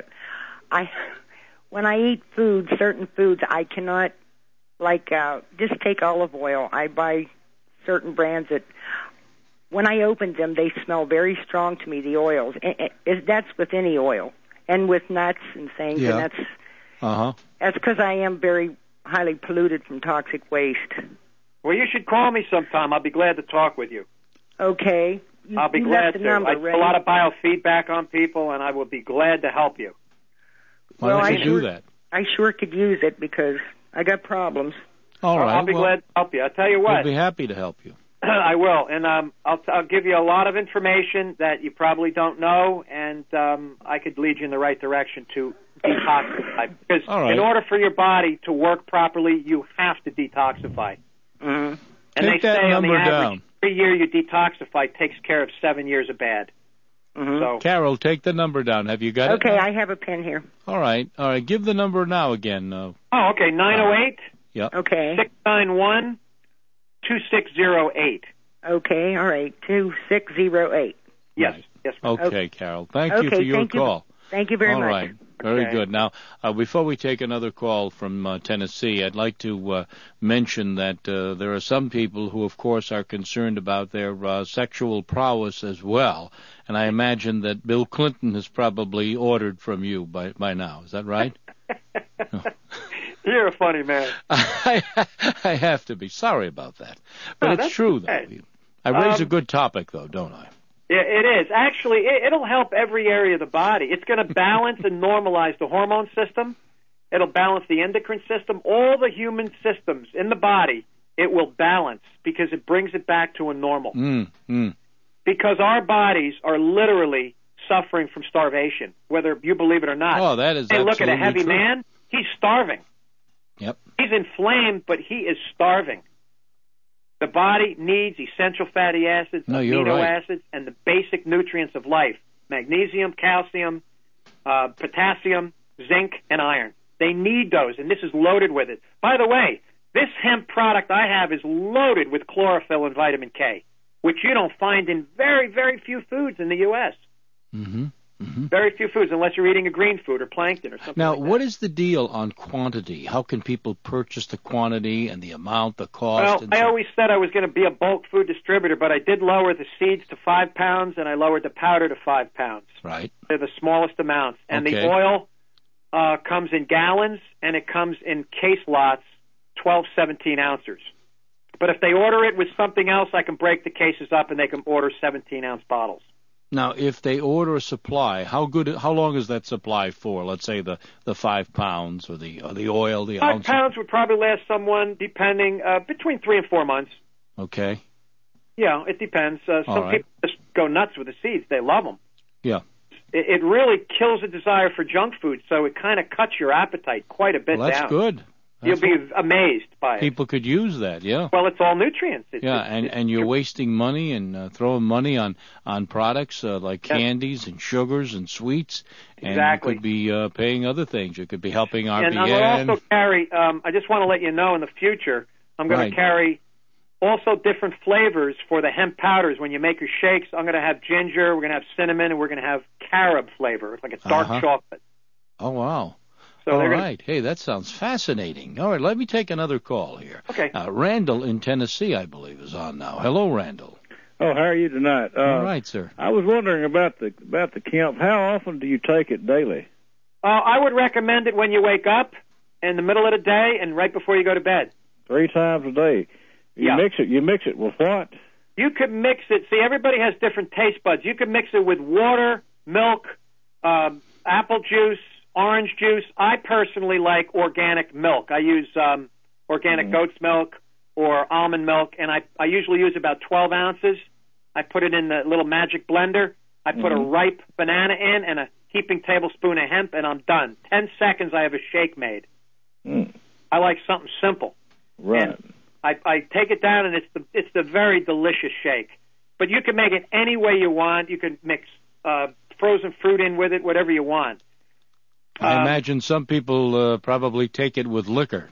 Speaker 15: When I eat food, certain foods, I cannot, just take olive oil. I buy certain brands that, when I open them, they smell very strong to me, the oils. That's with any oil. And with nuts and things, and that's because I am very highly polluted from toxic waste.
Speaker 8: Well, you should call me sometime. I'll be glad to talk with you.
Speaker 15: Okay.
Speaker 8: I'll be glad to. I do a lot of biofeedback on people, and I will be glad to help you.
Speaker 4: Why don't you do that?
Speaker 15: I sure could use it because I got problems.
Speaker 4: All right.
Speaker 8: I'll be glad to help you. I'll tell you what.
Speaker 4: We'll be happy to help you.
Speaker 8: I will, and I'll give you a lot of information that you probably don't know, and I could lead you in the right direction to detoxify. Because in order for your body to work properly, you have to detoxify.
Speaker 15: Mm-hmm.
Speaker 8: And
Speaker 4: Take
Speaker 8: they
Speaker 4: that
Speaker 8: say on
Speaker 4: number
Speaker 8: the average,
Speaker 4: down.
Speaker 8: every year you detoxify takes care of 7 years of bad.
Speaker 15: Mm-hmm.
Speaker 8: So,
Speaker 4: Carol, take the number down. Have you got it?
Speaker 15: Okay, I have a pen here.
Speaker 4: All right. Give the number now again.
Speaker 8: okay, 908.
Speaker 4: Yep.
Speaker 15: Okay.
Speaker 8: 691. 2608.
Speaker 15: Okay, all right, 2608.
Speaker 8: Yes,
Speaker 4: right.
Speaker 8: Yes.
Speaker 4: Okay, Carol. Thank you for your call.
Speaker 15: Thank you very much.
Speaker 4: All right, very good. Now, before we take another call from Tennessee, I'd like to mention that there are some people who, of course, are concerned about their sexual prowess as well, and I imagine that Bill Clinton has probably ordered from you by now. Is that right?
Speaker 8: You're a funny man.
Speaker 4: I have to be. Sorry about that. But it's true, though. I raise a good topic, though, don't I?
Speaker 8: It is. Actually, it'll help every area of the body. It's going to balance and normalize the hormone system. It'll balance the endocrine system. All the human systems in the body, it will balance because it brings it back to a normal. Because our bodies are literally suffering from starvation, whether you believe it or not.
Speaker 4: Oh, that is
Speaker 8: Hey, look at a heavy
Speaker 4: true.
Speaker 8: man. He's starving.
Speaker 4: Yep.
Speaker 8: He's inflamed, but he is starving. The body needs essential fatty acids, amino acids, and the basic nutrients of life: magnesium, calcium, potassium, zinc, and iron. They need those, and this is loaded with it. By the way, this hemp product I have is loaded with chlorophyll and vitamin K, which you don't find in very, very few foods in the U.S. Very few foods, unless you're eating a green food or plankton or something
Speaker 4: Now,
Speaker 8: like that.
Speaker 4: what is the deal on quantity? How can people purchase the quantity and the amount, the cost?
Speaker 8: Well, I always said I was going to be a bulk food distributor, but I did lower the seeds to 5 pounds, and I lowered the powder to 5 pounds.
Speaker 4: Right.
Speaker 8: They're the smallest amounts. And
Speaker 4: Okay.
Speaker 8: the oil comes in gallons, and it comes in case lots, 12, 17 ounces. But if they order it with something else, I can break the cases up, and they can order 17-ounce bottles.
Speaker 4: Now, if they order a supply, how long is that supply for? Let's say the 5 pounds or the oil, the
Speaker 8: 5
Speaker 4: ounce.
Speaker 8: pounds would probably last someone, depending, between 3 and 4 months.
Speaker 4: Okay.
Speaker 8: Yeah, it depends. Some
Speaker 4: right.
Speaker 8: people just go nuts with the seeds. They love them.
Speaker 4: Yeah.
Speaker 8: It really kills the desire for junk food, so it kind of cuts your appetite quite a bit
Speaker 4: Well, that's
Speaker 8: down.
Speaker 4: good.
Speaker 8: You'll be amazed by it.
Speaker 4: People could use that, yeah.
Speaker 8: Well, it's all nutrients.
Speaker 4: And you're wasting money and throwing money on products like candies and sugars and sweets. And
Speaker 8: Exactly.
Speaker 4: you could be paying other things. You could be helping RBN.
Speaker 8: And I will also carry, I just want to let you know in the future, I'm going to carry also different flavors for the hemp powders. When you make your shakes, I'm going to have ginger, we're going to have cinnamon, and we're going to have carob flavor. It's like a dark chocolate.
Speaker 4: Oh, wow.
Speaker 8: So
Speaker 4: All
Speaker 8: they're
Speaker 4: right. Hey, that sounds fascinating. All right, let me take another call here.
Speaker 8: Okay.
Speaker 4: Randall in Tennessee, I believe, is on now. Hello, Randall.
Speaker 16: Oh, how are you tonight?
Speaker 4: All right, sir.
Speaker 16: I was wondering about the Kemp. How often do you take it daily?
Speaker 8: I would recommend it when you wake up, in the middle of the day, and right before you go to bed.
Speaker 16: 3 times a day. You mix it with what?
Speaker 8: You could mix it. See, everybody has different taste buds. You could mix it with water, milk, apple juice, orange juice. I personally like organic milk. I use organic goat's milk or almond milk, and I usually use about 12 ounces. I put it in the little magic blender. I put a ripe banana in and a heaping tablespoon of hemp, and I'm done. 10 seconds, I have a shake made. I like something simple.
Speaker 16: Right.
Speaker 8: And I take it down, and it's the very delicious shake. But you can make it any way you want. You can mix frozen fruit in with it, whatever you want.
Speaker 4: I imagine some people probably take it with liquor.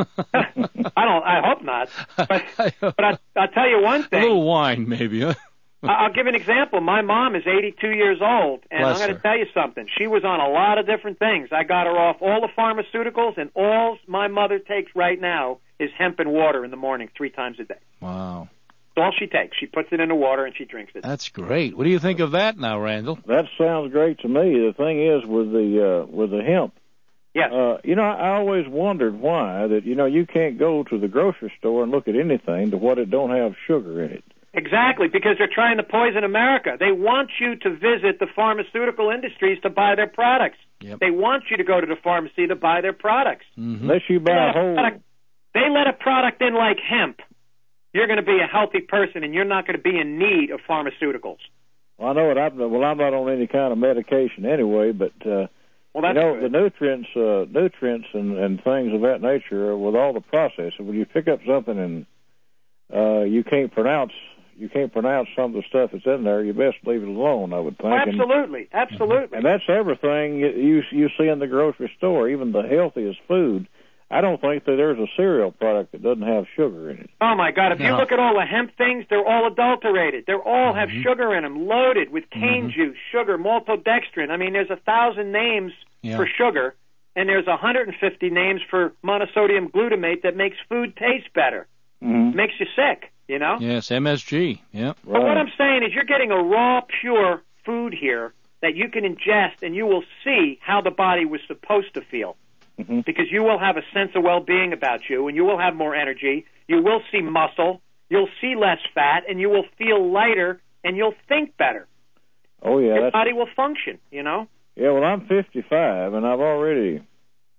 Speaker 8: I hope not. But I'll tell you one thing.
Speaker 4: A little wine, maybe, huh?
Speaker 8: I'll give an example. My mom is 82 years old, and
Speaker 4: Bless
Speaker 8: I'm going
Speaker 4: her.
Speaker 8: to tell you something. She was on a lot of different things. I got her off all the pharmaceuticals, and all my mother takes right now is hemp and water in the morning 3 times a day.
Speaker 4: Wow.
Speaker 8: That's all she takes. She puts it in the water, and she drinks it.
Speaker 4: That's great. What do you think of that now, Randall?
Speaker 16: That sounds great to me. The thing is with the hemp.
Speaker 8: Yes.
Speaker 16: I always wondered why that you can't go to the grocery store and look at anything to what it don't have sugar in it.
Speaker 8: Exactly, because they're trying to poison America. They want you to visit the pharmaceutical industries to buy their products.
Speaker 4: Yep.
Speaker 8: They want you to go to the pharmacy to buy their products.
Speaker 16: Unless you buy a whole.
Speaker 8: They let a product in like hemp. You're going to be a healthy person, and you're not going to be in need of pharmaceuticals.
Speaker 16: Well, I know what I'm not on any kind of medication anyway, but
Speaker 8: that's
Speaker 16: the nutrients and things of that nature with all the processing. When you pick up something and you can't pronounce some of the stuff that's in there, you best leave it alone, I would think.
Speaker 8: Absolutely.
Speaker 16: And that's everything you see in the grocery store, even the healthiest food. I don't think that there's a cereal product that doesn't have sugar in it.
Speaker 8: Oh, my God. If you look at all the hemp things, they're all adulterated. They all have sugar in them, loaded with cane juice, sugar, maltodextrin. I mean, there's 1,000 names for sugar, and there's 150 names for monosodium glutamate that makes food taste better. Makes you sick,
Speaker 4: Yes, MSG, yeah.
Speaker 8: But what I'm saying is you're getting a raw, pure food here that you can ingest, and you will see how the body was supposed to feel. Because you will have a sense of well-being about you, and you will have more energy. You will see muscle. You'll see less fat, and you will feel lighter, and you'll think better.
Speaker 16: Oh, yeah.
Speaker 8: Your body will function,
Speaker 16: Yeah, well, I'm 55, and I've already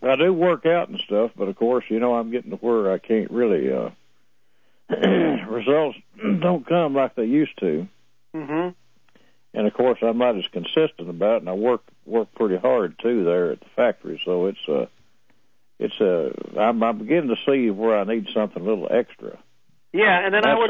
Speaker 16: I do work out and stuff, but of course, I'm getting to where I can't really, results don't come like they used to.
Speaker 8: Mm-hmm.
Speaker 16: And of course, I'm not as consistent about it, and I work pretty hard too there at the factory. So I'm beginning to see where I need something a little extra.
Speaker 8: Yeah, and then I would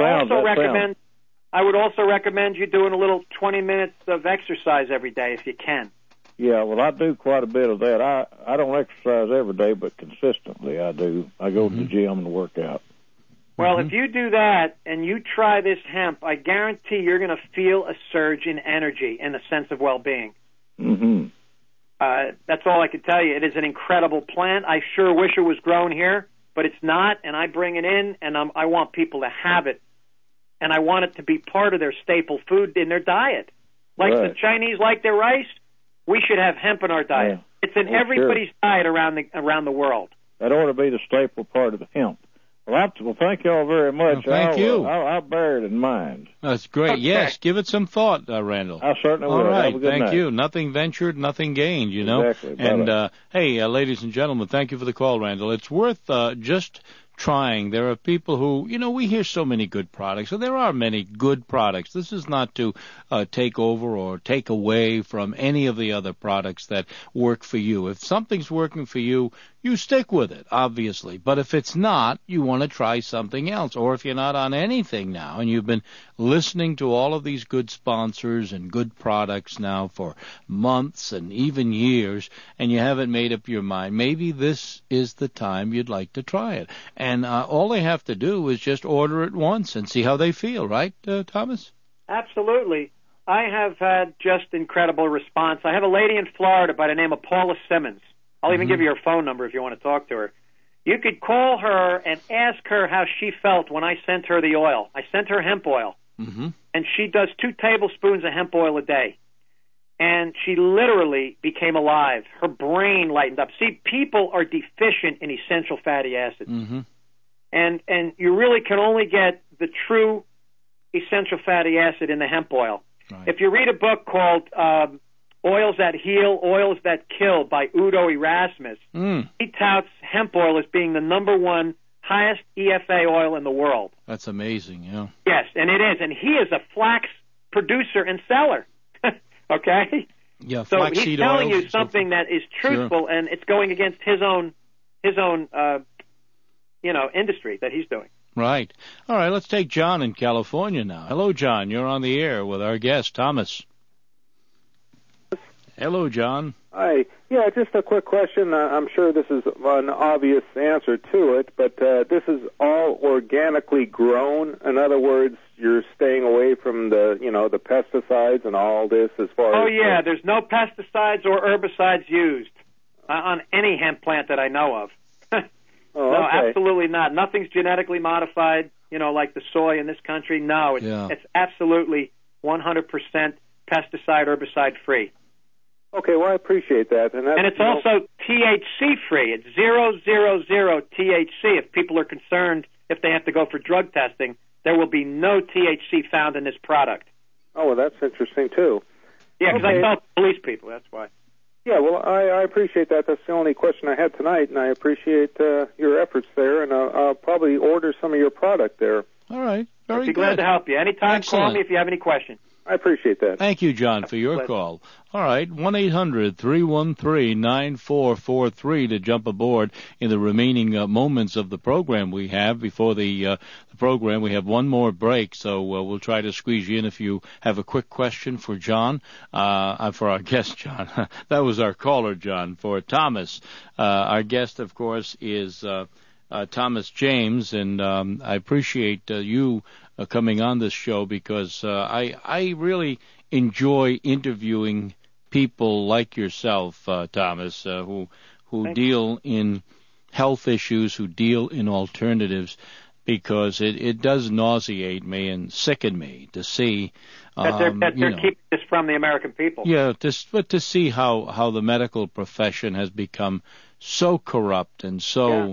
Speaker 8: also recommend you doing a little 20 minutes of exercise every day if you can.
Speaker 16: Yeah, well, I do quite a bit of that. I don't exercise every day, but consistently I do. I go to the gym and work out.
Speaker 8: Well, if you do that and you try this hemp, I guarantee you're going to feel a surge in energy and a sense of well-being.
Speaker 16: Mm-hmm.
Speaker 8: That's all I can tell you. It is an incredible plant. I sure wish it was grown here, but it's not, and I bring it in, and I want people to have it, and I want it to be part of their staple food in their diet. Like the Chinese like their rice, we should have hemp in our diet. Yeah. It's in everybody's diet around the world.
Speaker 16: That ought to be the staple part of the hemp. Well, thank you all very much.
Speaker 4: Thank you.
Speaker 16: I'll bear it in mind.
Speaker 4: That's great. Okay. Yes, give it some thought, Randall.
Speaker 16: I certainly will.
Speaker 4: All right,
Speaker 16: have a good
Speaker 4: thank
Speaker 16: night.
Speaker 4: you. Nothing ventured, nothing gained,
Speaker 16: Exactly.
Speaker 4: And, hey, ladies and gentlemen, thank you for the call, Randall. It's worth just trying. There are people who, we hear so many good products, and there are many good products. This is not to take over or take away from any of the other products that work for you. If something's working for you, you stick with it, obviously. But if it's not, you want to try something else. Or if you're not on anything now and you've been listening to all of these good sponsors and good products now for months and even years, and you haven't made up your mind, maybe this is the time you'd like to try it. And all they have to do is just order it once and see how they feel, right, Thomas?
Speaker 8: Absolutely. I have had just incredible response. I have a lady in Florida by the name of Paula Simmons. I'll even give you her phone number if you want to talk to her. You could call her and ask her how she felt when I sent her the oil. I sent her hemp oil, and she does 2 tablespoons of hemp oil a day. And she literally became alive. Her brain lightened up. See, people are deficient in essential fatty acids. And you really can only get the true essential fatty acid in the hemp oil. Right. If you read a book called Oils That Heal, Oils That Kill by Udo Erasmus, he touts hemp oil as being the #1 highest EFA oil in the world.
Speaker 4: That's amazing, yeah.
Speaker 8: Yes, and it is. And he is a flax producer and seller. Okay?
Speaker 4: Yeah,
Speaker 8: so he's telling you something that is truthful, and it's going against his own industry that he's doing.
Speaker 4: Right. All right, let's take John in California now. Hello, John. You're on the air with our guest, Thomas. Hello, John.
Speaker 17: Hi. Yeah, just a quick question. I'm sure this is an obvious answer to it, but this is all organically grown. In other words, you're staying away from the pesticides and all this as far as...
Speaker 8: Oh, yeah, there's no pesticides or herbicides used on any hemp plant that I know of.
Speaker 17: Oh,
Speaker 8: no,
Speaker 17: okay.
Speaker 8: Absolutely not. Nothing's genetically modified, like the soy in this country. No, it's absolutely 100% pesticide, herbicide free.
Speaker 17: Okay, well, I appreciate that. And
Speaker 8: it's also THC free. It's 000 THC. If people are concerned, if they have to go for drug testing, there will be no THC found in this product.
Speaker 17: Oh, well, that's interesting, too.
Speaker 8: Yeah, because I tell police people, that's why.
Speaker 17: Yeah, well, I appreciate that. That's the only question I had tonight, and I appreciate your efforts there, and I'll probably order some of your product there.
Speaker 4: All right, very
Speaker 8: I'd be
Speaker 4: good.
Speaker 8: glad to help you. Anytime,
Speaker 4: Excellent.
Speaker 8: Call me if you have any questions.
Speaker 17: I appreciate that.
Speaker 4: Thank you, John, for your call. All right, 1-800-313-9443 to jump aboard in the remaining moments of the program we have. Before the program, we have one more break, so we'll try to squeeze you in if you have a quick question for John, for our guest, John. That was our caller, John, for Thomas. Our guest, of course, is Thomas James, and I appreciate you coming on this show because I really enjoy interviewing people like yourself, Thomas, who deal in health issues, who deal in alternatives, because it does nauseate me and sicken me to see
Speaker 8: that they're keeping this from the American people.
Speaker 4: Yeah, but to see how the medical profession has become so corrupt and so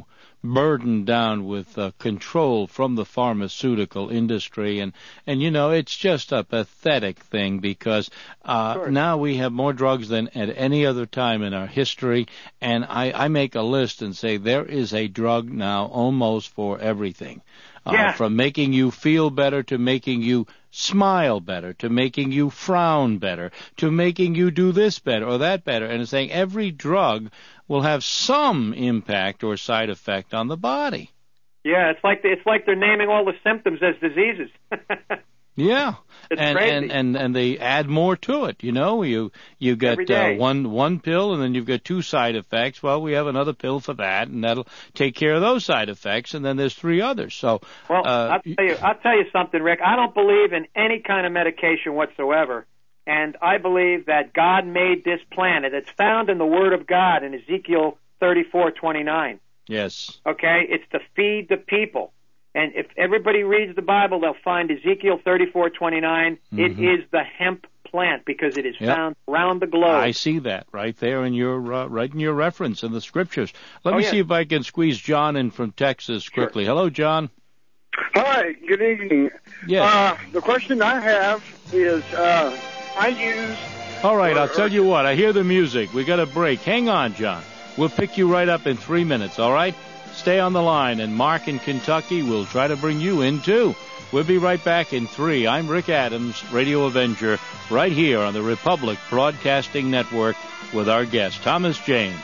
Speaker 4: burdened down with control from the pharmaceutical industry, and it's just a pathetic thing because now we have more drugs than at any other time in our history, and I make a list and say there is a drug now almost for everything. From making you feel better to making you smile better to making you frown better to making you do this better or that better. And it's saying every drug will have some impact or side effect on the body.
Speaker 8: Yeah, it's like they're naming all the symptoms as diseases.
Speaker 4: Yeah,
Speaker 8: it's
Speaker 4: crazy. And they add more to it. You get one pill, and then you've got 2 side effects. Well, we have another pill for that, and that'll take care of those side effects. And then there's 3 others. So,
Speaker 8: I'll tell you something, Rick. I don't believe in any kind of medication whatsoever, and I believe that God made this planet. It's found in the Word of God in Ezekiel 34:29.
Speaker 4: Yes.
Speaker 8: Okay, it's to feed the people. And if everybody reads the Bible, they'll find Ezekiel 34:29. It is the hemp plant because it is found around the globe.
Speaker 4: I see that right there in your reference in the scriptures. Let me see if I can squeeze John in from Texas quickly. Hello, John.
Speaker 18: Hi. Good evening.
Speaker 4: Yes.
Speaker 18: The question I have is I use.
Speaker 4: All right. I'll tell you what. I hear the music. We got a break. Hang on, John. We'll pick you right up in 3 minutes. All right. Stay on the line, and Mark in Kentucky will try to bring you in, too. We'll be right back in 3. I'm Rick Adams, Radio Avenger, right here on the Republic Broadcasting Network with our guest, Thomas James.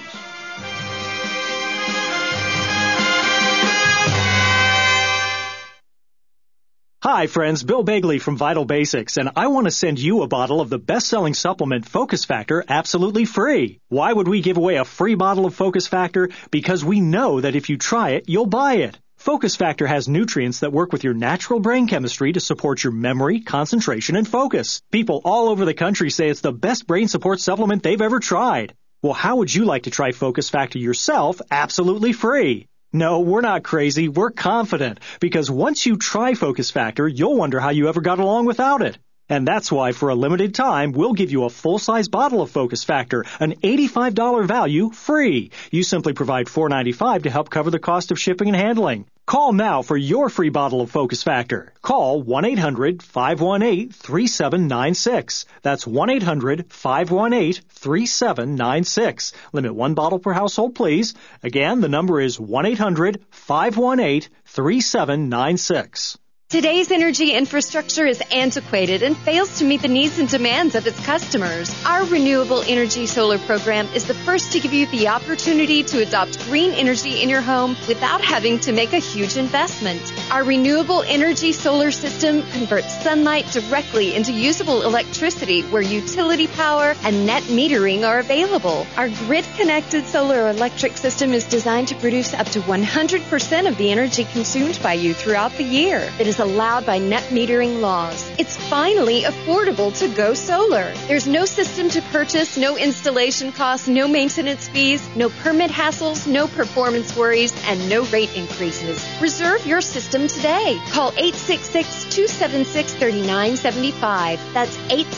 Speaker 19: Hi, friends. Bill Bagley from Vital Basics, and I want to send you a bottle of the best-selling supplement Focus Factor absolutely free. Why would we give away a free bottle of Focus Factor? Because we know that if you try it, you'll buy it. Focus Factor has nutrients that work with your natural brain chemistry to support your memory, concentration, and focus. People all over the country say it's the best brain support supplement they've ever tried. Well, how would you like to try Focus Factor yourself absolutely free? No, we're not crazy. We're confident. Because once you try Focus Factor, you'll wonder how you ever got along without it. And that's why, for a limited time, we'll give you a full-size bottle of Focus Factor, an $85 value, free. You simply provide $4.95 to help cover the cost of shipping and handling. Call now for your free bottle of Focus Factor. Call 1-800-518-3796. That's 1-800-518-3796. Limit 1 bottle per household, please. Again, the number is 1-800-518-3796.
Speaker 20: Today's energy infrastructure is antiquated and fails to meet the needs and demands of its customers. Our Renewable Energy Solar program is the first to give you the opportunity to adopt green energy in your home without having to make a huge investment. Our Renewable Energy Solar system converts sunlight directly into usable electricity where utility power and net metering are available. Our grid-connected solar electric system is designed to produce up to 100% of the energy consumed by you throughout the year. It is allowed by net metering laws. It's finally affordable to go solar. There's no system to purchase, no installation costs, no maintenance fees, no permit hassles, no performance worries, and no rate increases. Reserve your system today. Call 866-276-3975. That's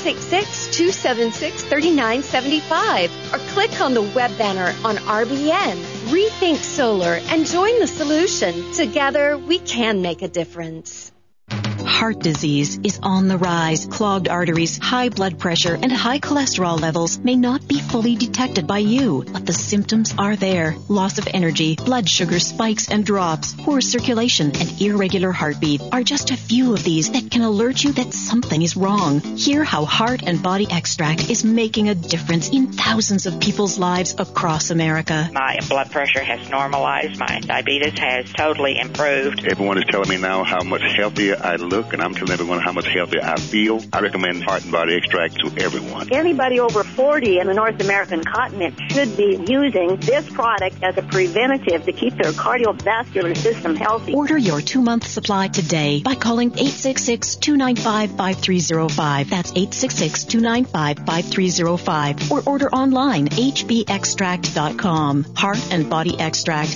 Speaker 20: 866-276-3975. Or click on the web banner on RBN. Rethink Solar and join the solution. Together, we can make a difference.
Speaker 21: Heart disease is on the rise. Clogged arteries, high blood pressure, and high cholesterol levels may not be fully detected by you, but the symptoms are there. Loss of energy, blood sugar spikes and drops, poor circulation, and irregular heartbeat are just a few of these that can alert you that something is wrong. Hear how Heart and Body Extract is making a difference in thousands of people's lives across America.
Speaker 22: My blood pressure has normalized. My diabetes has totally improved.
Speaker 23: Everyone is telling me now how much healthier I look, and I'm telling everyone how much healthier I feel. I recommend Heart and Body Extract to everyone.
Speaker 24: Anybody over 40 in the North American continent should be using this product as a preventative to keep their cardiovascular system healthy.
Speaker 21: Order your 2-month supply today by calling 866-295-5305. That's 866-295-5305. Or order online, hbextract.com. Heart and Body Extract,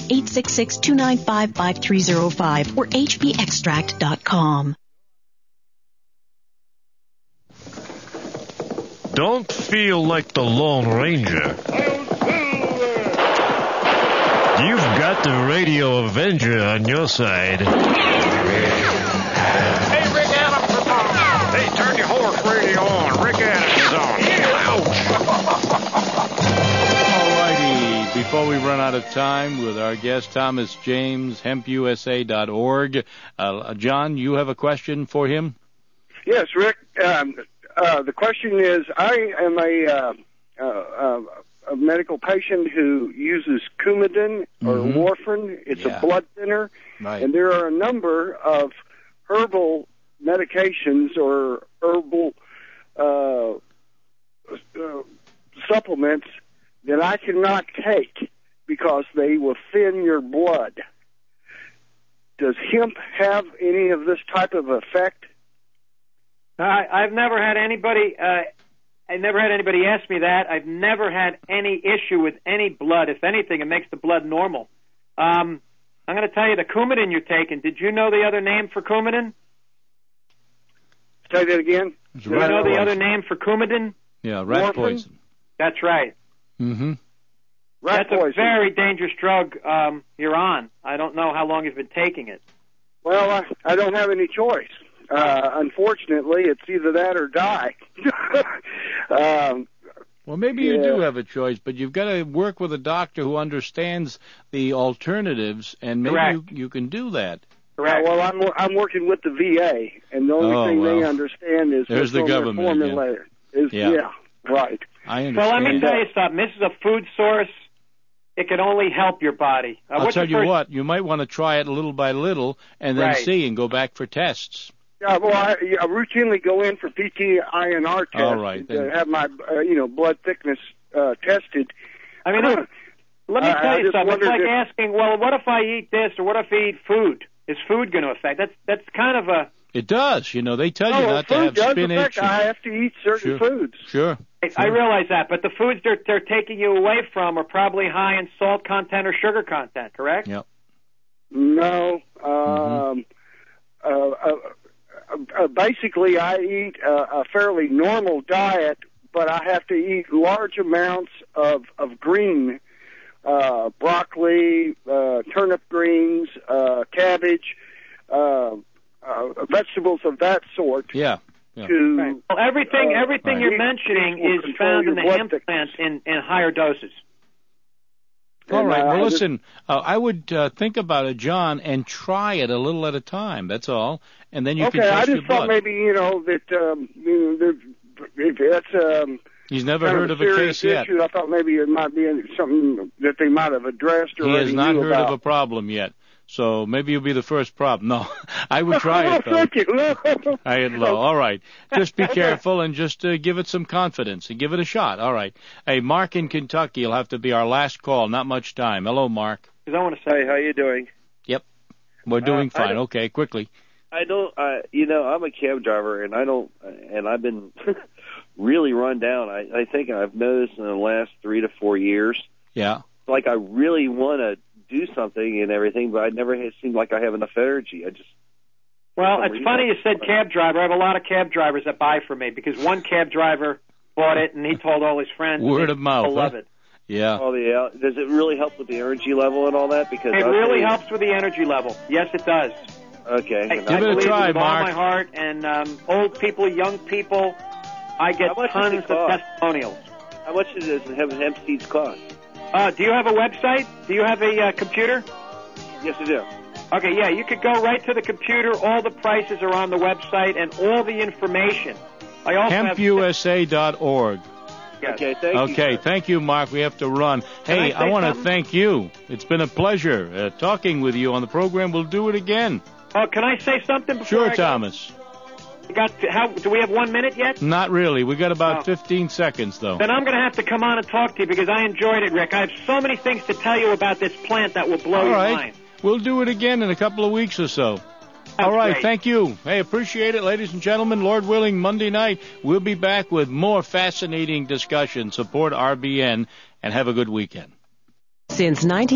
Speaker 21: 866-295-5305 or hbextract.com.
Speaker 1: Don't feel like the Lone Ranger. You've got got the Radio Avenger on your side.
Speaker 18: Hey, Rick Adams is on. Hey, turn your horse radio on. Rick Adams is on.
Speaker 4: Alrighty, before we run out of time with our guest Thomas James, hempusa.org. John, you have a question for him?
Speaker 18: Yes, Rick. The question is, I am a medical patient who uses Coumadin or warfarin. It's a blood thinner.
Speaker 4: Right.
Speaker 18: And there are a number of herbal medications or herbal supplements that I cannot take because they will thin your blood. Does hemp have any of this type of effect?
Speaker 8: I've never had anybody. I never had anybody ask me that. I've never had any issue with any blood. If anything, it makes the blood normal. I'm going to tell you the Coumadin you're taking. Did you know the other name for Coumadin?
Speaker 18: Say that again.
Speaker 8: Do you know the other name for Coumadin?
Speaker 4: Yeah, rat poison.
Speaker 8: That's right.
Speaker 4: Mm-hmm.
Speaker 8: That's a very dangerous drug you're on. I don't know how long you've been taking it.
Speaker 18: Well, I don't have any choice. Unfortunately, it's either that or die.
Speaker 4: Well, maybe you do have a choice, but you've got to work with a doctor who understands the alternatives, and maybe you can do that.
Speaker 18: Correct. Well, I'm working with the VA, and the only thing they understand is
Speaker 4: there's the government
Speaker 18: formulator. Yeah, right.
Speaker 4: I understand.
Speaker 8: Well, let me tell you something. This is a food source. It can only help your body.
Speaker 4: I'll tell you what, you might want to try it little by little and then see and go back for tests.
Speaker 18: Yeah, well, I routinely go in for PT-INR tests.
Speaker 4: All right,
Speaker 18: to have my blood thickness tested.
Speaker 8: I mean, let me tell you something. It's like asking, well, what if I eat this or what if I eat food? Is food going to affect? That's kind of a...
Speaker 4: It does. They tell you not to have spinach.
Speaker 18: I have to eat certain foods.
Speaker 4: Sure.
Speaker 8: I realize that, but the foods they're taking you away from are probably high in salt content or sugar content, correct?
Speaker 4: Yep.
Speaker 18: No. Basically, I eat a fairly normal diet, but I have to eat large amounts of green, broccoli, turnip greens, cabbage, vegetables of that sort.
Speaker 4: Yeah.
Speaker 8: Well, everything you're mentioning is found in the hemp plant in higher doses.
Speaker 4: All right. Well, listen, I would think about it, John, and try it a little at a time. That's all, and then you can test your blood.
Speaker 18: I just thought maybe that if that's
Speaker 4: he's never heard of a case yet.
Speaker 18: I thought maybe it might be something that they might have addressed or
Speaker 4: he has not heard
Speaker 18: about.
Speaker 4: of a problem yet. So maybe you'll be the first problem. No, I would try it, though.
Speaker 18: Thank you.
Speaker 4: High and low. All right. Just be careful and just give it some confidence and give it a shot. All right. Hey, Mark in Kentucky will have to be our last call. Not much time. Hello, Mark.
Speaker 2: I want to say, how you doing?
Speaker 4: Yep. We're doing fine. Okay, quickly.
Speaker 2: I'm a cab driver, and I've been really run down. I think I've noticed in the last 3 to 4 years.
Speaker 4: Yeah.
Speaker 2: Like I really want to do something and everything, but I never seemed like I have enough energy.
Speaker 8: Well, it's funny you said cab driver. I have a lot of cab drivers that buy from me because one cab driver bought it and he told all his friends.
Speaker 4: Word of mouth.
Speaker 8: I love it.
Speaker 4: Yeah.
Speaker 2: Oh, yeah. Does it really help with the energy level and all that? Because
Speaker 8: it really helps with the energy level. Yes, it does.
Speaker 2: Okay.
Speaker 8: Give
Speaker 4: it a try,
Speaker 8: with
Speaker 4: Mark.
Speaker 8: all my heart, and old people, young people, I get tons of testimonials.
Speaker 2: How much does hemp seeds cost?
Speaker 8: Do you have a website? Do you have a computer?
Speaker 2: Yes, I do.
Speaker 8: Okay, yeah, you could go right to the computer. All the prices are on the website and all the information. I also
Speaker 4: hempusa.org.
Speaker 8: Yes.
Speaker 2: Okay, thank you.
Speaker 4: Okay, thank you, Mark. We have to run. Hey, I want to thank you. It's been a pleasure talking with you on the program. We'll do it again.
Speaker 8: Oh, can I say something before
Speaker 4: Sure,
Speaker 8: I go?
Speaker 4: Thomas.
Speaker 8: Do we have 1 minute yet?
Speaker 4: Not really. We got about 15 seconds, though.
Speaker 8: Then I'm going to have to come on and talk to you because I enjoyed it, Rick. I have so many things to tell you about this plant that will blow your mind.
Speaker 4: We'll do it again in a couple of weeks or so. All right,
Speaker 8: great.
Speaker 4: Thank you. Hey, appreciate it, ladies and gentlemen. Lord willing, Monday night, we'll be back with more fascinating discussion. Support RBN, and have a good weekend.
Speaker 3: Since